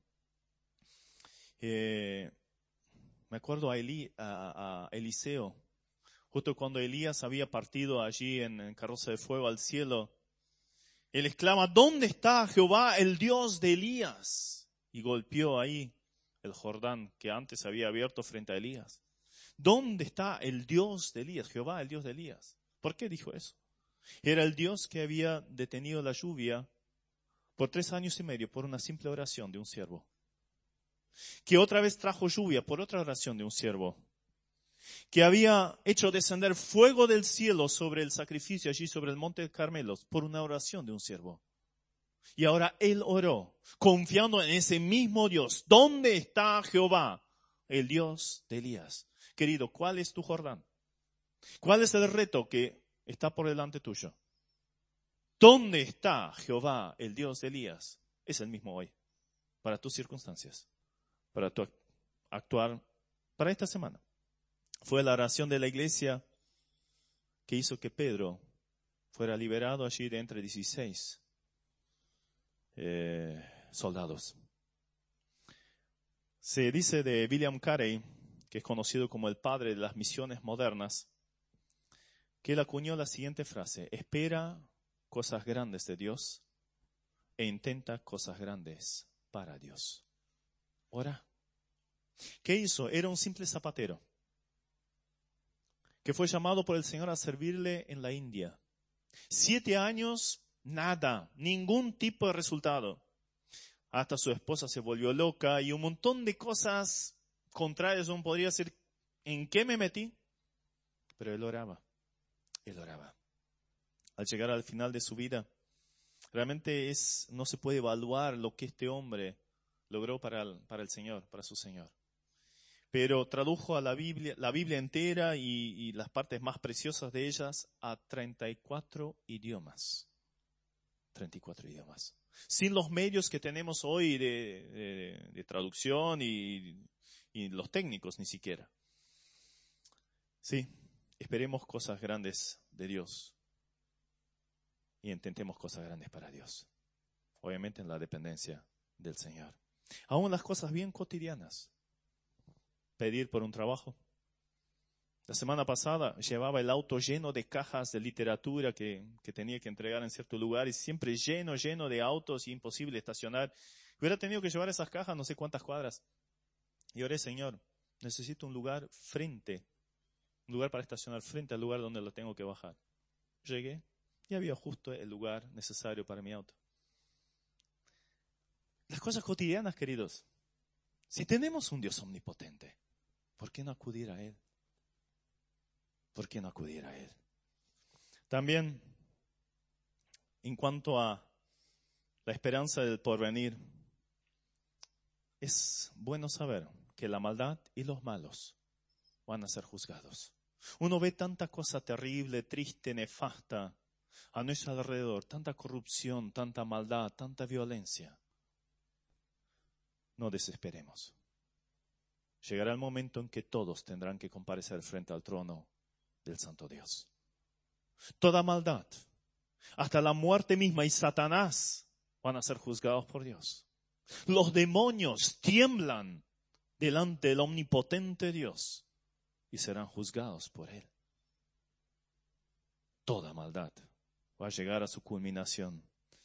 Me acuerdo a Eliseo, justo cuando Elías había partido allí en carroza de fuego al cielo, él exclama, ¿dónde está Jehová, el Dios de Elías? Y golpeó ahí el Jordán que antes había abierto frente a Elías. ¿Dónde está el Dios de Elías? Jehová, el Dios de Elías. ¿Por qué dijo eso? Era el Dios que había detenido la lluvia por 3 años y medio por una simple oración de un siervo. Que otra vez trajo lluvia por otra oración de un siervo. Que había hecho descender fuego del cielo sobre el sacrificio allí sobre el monte de Carmelos por una oración de un siervo. Y ahora él oró, confiando en ese mismo Dios. ¿Dónde está Jehová, el Dios de Elías? Querido, ¿cuál es tu Jordán? ¿Cuál es el reto que está por delante tuyo? ¿Dónde está Jehová, el Dios de Elías? Es el mismo hoy, para tus circunstancias, para tu actuar, para esta semana. Fue la oración de la iglesia que hizo que Pedro fuera liberado allí de entre 16 soldados. Se dice de William Carey, que es conocido como el padre de las misiones modernas, que él acuñó la siguiente frase: espera cosas grandes de Dios e intenta cosas grandes para Dios. Ora. ¿Qué hizo? Era un simple zapatero que fue llamado por el Señor a servirle en la India. 7 años, nada, ningún tipo de resultado. Hasta su esposa se volvió loca y un montón de cosas contrarias. Uno podría decir, ¿en qué me metí? Pero él oraba, él oraba. Al llegar al final de su vida, realmente no se puede evaluar lo que este hombre logró para el Señor, para su Señor. Pero tradujo a la Biblia entera y las partes más preciosas de ellas a 34 idiomas. 34 idiomas. Sin los medios que tenemos hoy de traducción y los técnicos ni siquiera. Sí, esperemos cosas grandes de Dios y intentemos cosas grandes para Dios. Obviamente en la dependencia del Señor. Aún las cosas bien cotidianas. Pedir por un trabajo. La semana pasada llevaba el auto lleno de cajas de literatura que tenía que entregar en cierto lugar y siempre lleno de autos y imposible estacionar. Hubiera tenido que llevar esas cajas no sé cuántas cuadras. Y oré, Señor, necesito un lugar para estacionar frente al lugar donde lo tengo que bajar. Llegué y había justo el lugar necesario para mi auto. Las cosas cotidianas, queridos. Si tenemos un Dios omnipotente, ¿por qué no acudir a Él? ¿Por qué no acudir a Él? También, en cuanto a la esperanza del porvenir, es bueno saber que la maldad y los malos van a ser juzgados. Uno ve tanta cosa terrible, triste, nefasta a nuestro alrededor, tanta corrupción, tanta maldad, tanta violencia. No desesperemos. Llegará el momento en que todos tendrán que comparecer frente al trono del Santo Dios. Toda maldad, hasta la muerte misma y Satanás van a ser juzgados por Dios. Los demonios tiemblan delante del omnipotente Dios y serán juzgados por Él. Toda maldad va a llegar a su culminación.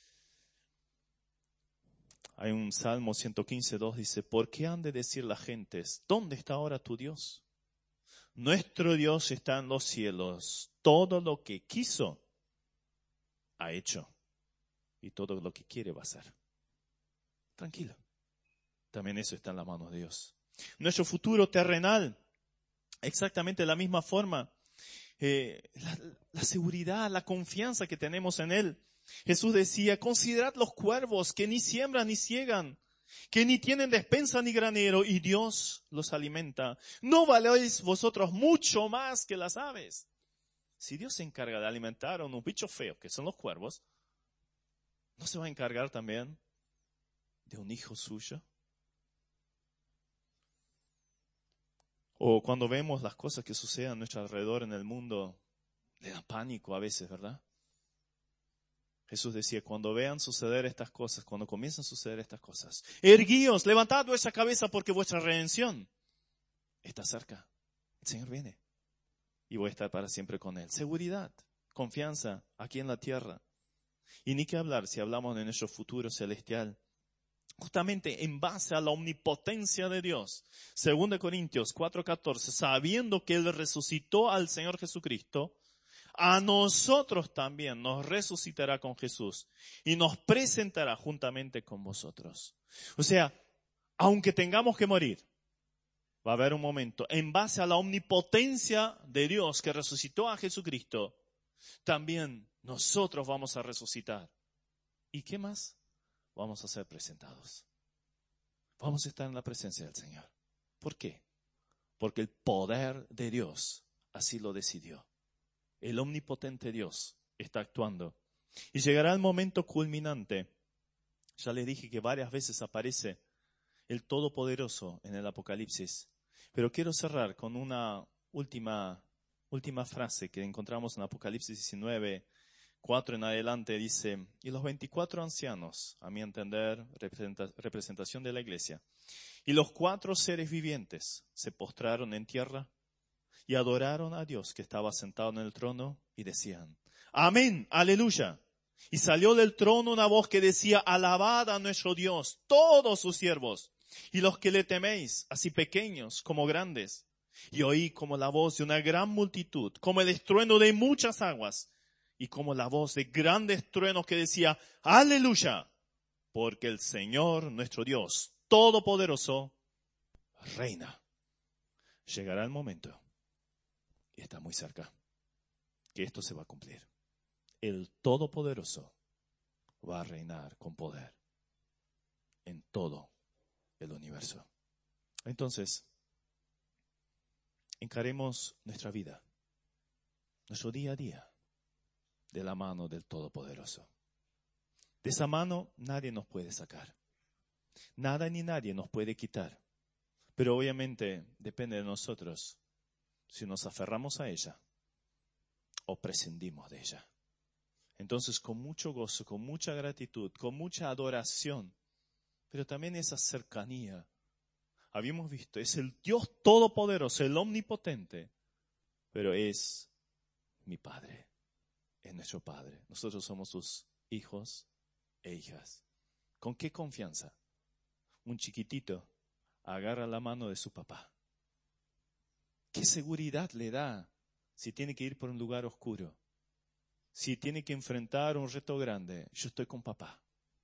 Hay un Salmo 115:2, dice, ¿por qué han de decir las gentes, ¿dónde está ahora tu Dios? Nuestro Dios está en los cielos. Todo lo que quiso, ha hecho. Y todo lo que quiere va a hacer. Tranquilo. También eso está en la mano de Dios. Nuestro futuro terrenal, exactamente de la misma forma. La seguridad, la confianza que tenemos en Él. Jesús decía, considerad los cuervos que ni siembran ni ciegan, que ni tienen despensa ni granero y Dios los alimenta. ¿No valéis vosotros mucho más que las aves? Si Dios se encarga de alimentar a unos bichos feos, que son los cuervos, ¿no se va a encargar también de un hijo suyo? O cuando vemos las cosas que suceden a nuestro alrededor en el mundo, le da pánico a veces, ¿verdad? Jesús decía, cuando vean suceder estas cosas, cuando comiencen a suceder estas cosas, erguíos, levantad vuestra cabeza porque vuestra redención está cerca. El Señor viene y voy a estar para siempre con Él. Seguridad, confianza aquí en la tierra. Y ni qué hablar si hablamos de nuestro futuro celestial. Justamente en base a la omnipotencia de Dios. 2 Corintios 4:14, sabiendo que Él resucitó al Señor Jesucristo, a nosotros también nos resucitará con Jesús y nos presentará juntamente con vosotros. O sea, aunque tengamos que morir, va a haber un momento, en base a la omnipotencia de Dios que resucitó a Jesucristo, también nosotros vamos a resucitar. ¿Y qué más? Vamos a ser presentados. Vamos a estar en la presencia del Señor. ¿Por qué? Porque el poder de Dios así lo decidió. El omnipotente Dios está actuando. Y llegará el momento culminante. Ya les dije que varias veces aparece el Todopoderoso en el Apocalipsis. Pero quiero cerrar con una última frase que encontramos en Apocalipsis 19, 4 en adelante. Dice, y los 24 ancianos, a mi entender, representación de la iglesia, y los 4 seres vivientes se postraron en tierra y adoraron a Dios que estaba sentado en el trono y decían, amén, aleluya. Y salió del trono una voz que decía, alabad a nuestro Dios, todos sus siervos, y los que le teméis, así pequeños como grandes. Y oí como la voz de una gran multitud, como el estruendo de muchas aguas, y como la voz de grandes truenos que decía, aleluya, porque el Señor nuestro Dios, todopoderoso, reina. Llegará el momento, y está muy cerca, que esto se va a cumplir. El Todopoderoso va a reinar con poder en todo el universo. Entonces, encaremos nuestra vida, nuestro día a día, de la mano del Todopoderoso. De esa mano nadie nos puede sacar. Nada ni nadie nos puede quitar. Pero obviamente depende de nosotros si nos aferramos a ella o prescindimos de ella. Entonces, con mucho gozo, con mucha gratitud, con mucha adoración, pero también esa cercanía. Habíamos visto, es el Dios todopoderoso, el omnipotente, pero es mi Padre, es nuestro Padre. Nosotros somos sus hijos e hijas. ¿Con qué confianza? Un chiquitito agarra la mano de su papá. ¿Qué seguridad le da si tiene que ir por un lugar oscuro? Si tiene que enfrentar un reto grande, yo estoy con papá.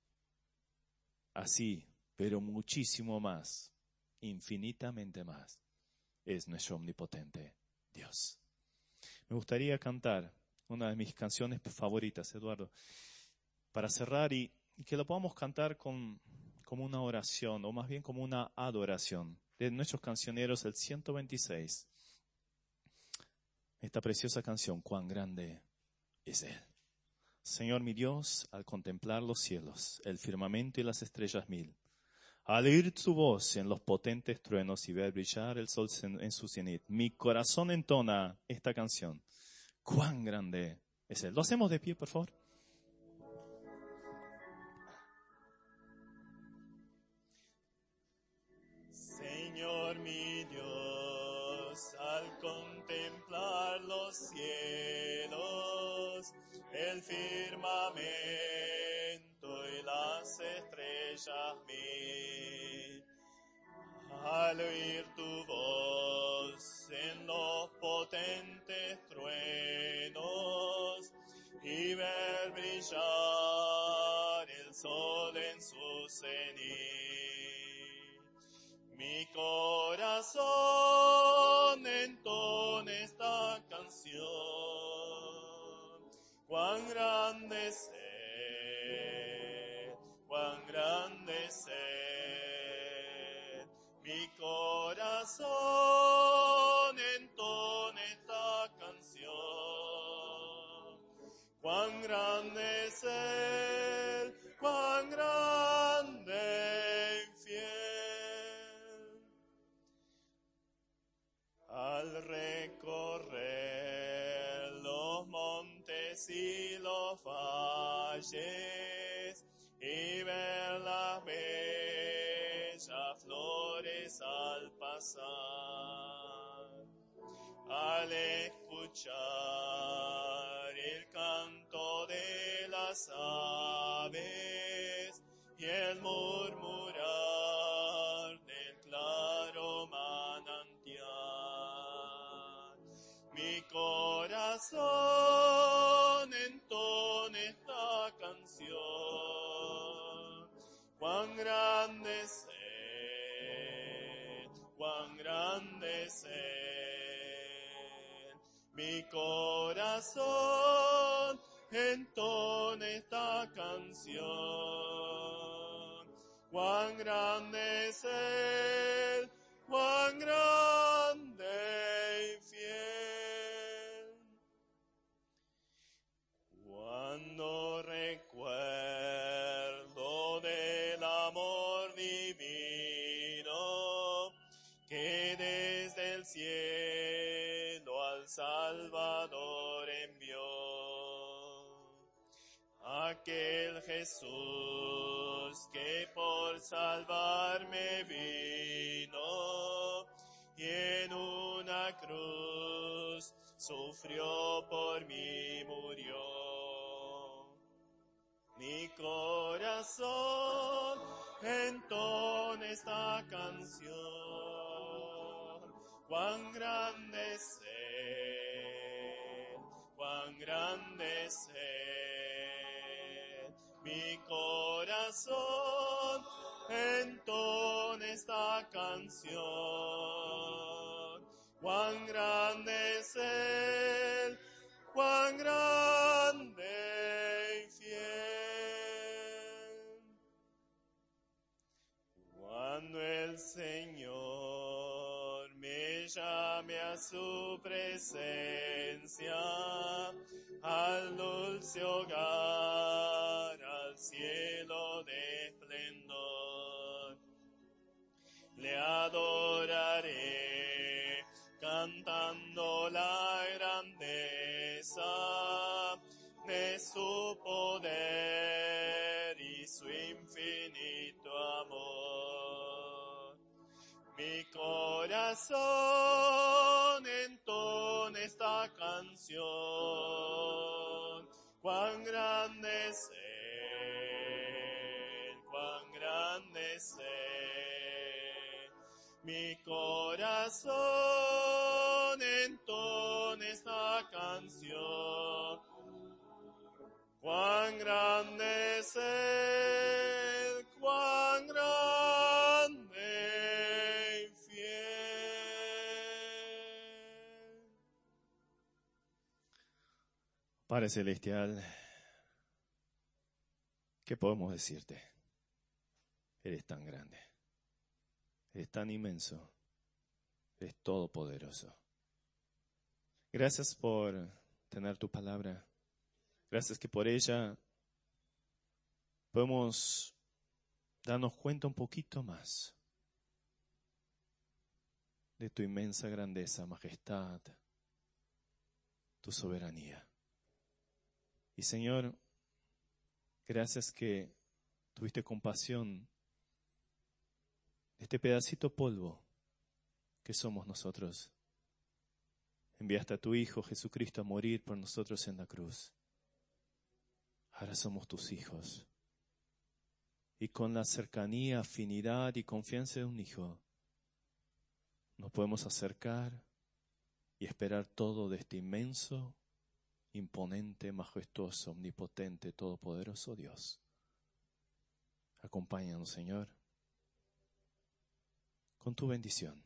Así, pero muchísimo más, infinitamente más, es nuestro omnipotente Dios. Me gustaría cantar una de mis canciones favoritas, Eduardo, para cerrar y que lo podamos cantar como una oración, o más bien como una adoración, de nuestros cancioneros, el 126. Esta preciosa canción, cuán grande es Él. Señor mi Dios, al contemplar los cielos, el firmamento y las estrellas mil, al oír tu voz en los potentes truenos y ver brillar el sol en su cenit, mi corazón entona esta canción. Cuán grande es Él. ¿Lo hacemos de pie, por favor? Señor mi Dios, al contemplar los cielos, el firmamento y las estrellas mil, al oír tu voz en los potentes truenos y ver brillar el sol en su cenit, mi corazón entona esta canción. Cuán grande es Él, cuán grande es Él. calles y ver las bellas flores al pasar. Al escuchar el canto de las aves y el murmurar del claro manantial, mi corazón entona esta canción. Cuán grande es Él, cuán grande es Él. Mi corazón entona esta canción. Cuán grande es Él, cuán grande y fiel. Cuando recuerdo del amor divino que desde el cielo al Salvador envió, aquel Jesús que por salvarme vino y en una cruz sufrió por mí, murió. Mi corazón entona esta canción. Cuán grande es Él, cuán grande es Él. Mi corazón entona esta canción. Cuán grande es Él, cuán grande y fiel. Cuando el Señor me llame a su presencia, al dulce hogar, al cielo de esplendor, le adoraré cantando la grandeza de su poder y su infinito amor. Mi corazón entona esta canción. Cuán grande es Él, cuán grande es Él. Mi corazón entona esta canción. Cuán grande es Él, cuán grande y fiel. Padre Celestial, ¿qué podemos decirte? Eres tan grande, eres tan inmenso, eres todopoderoso. Gracias por tener tu palabra. Gracias que por ella podemos darnos cuenta un poquito más de tu inmensa grandeza, majestad, tu soberanía. Y Señor, gracias que tuviste compasión de este pedacito polvo que somos nosotros. Enviaste a tu Hijo Jesucristo a morir por nosotros en la cruz. Ahora somos tus hijos. Y con la cercanía, afinidad y confianza de un hijo, nos podemos acercar y esperar todo de este inmenso, imponente, majestuoso, omnipotente, todopoderoso Dios. Acompáñanos, Señor, con tu bendición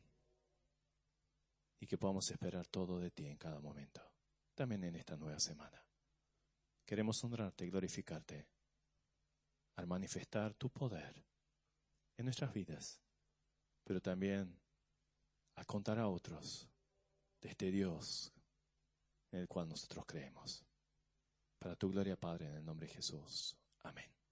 y que podamos esperar todo de ti en cada momento, también en esta nueva semana. Queremos honrarte y glorificarte al manifestar tu poder en nuestras vidas, pero también a contar a otros de este Dios en el cual nosotros creemos. Para tu gloria, Padre, en el nombre de Jesús. Amén.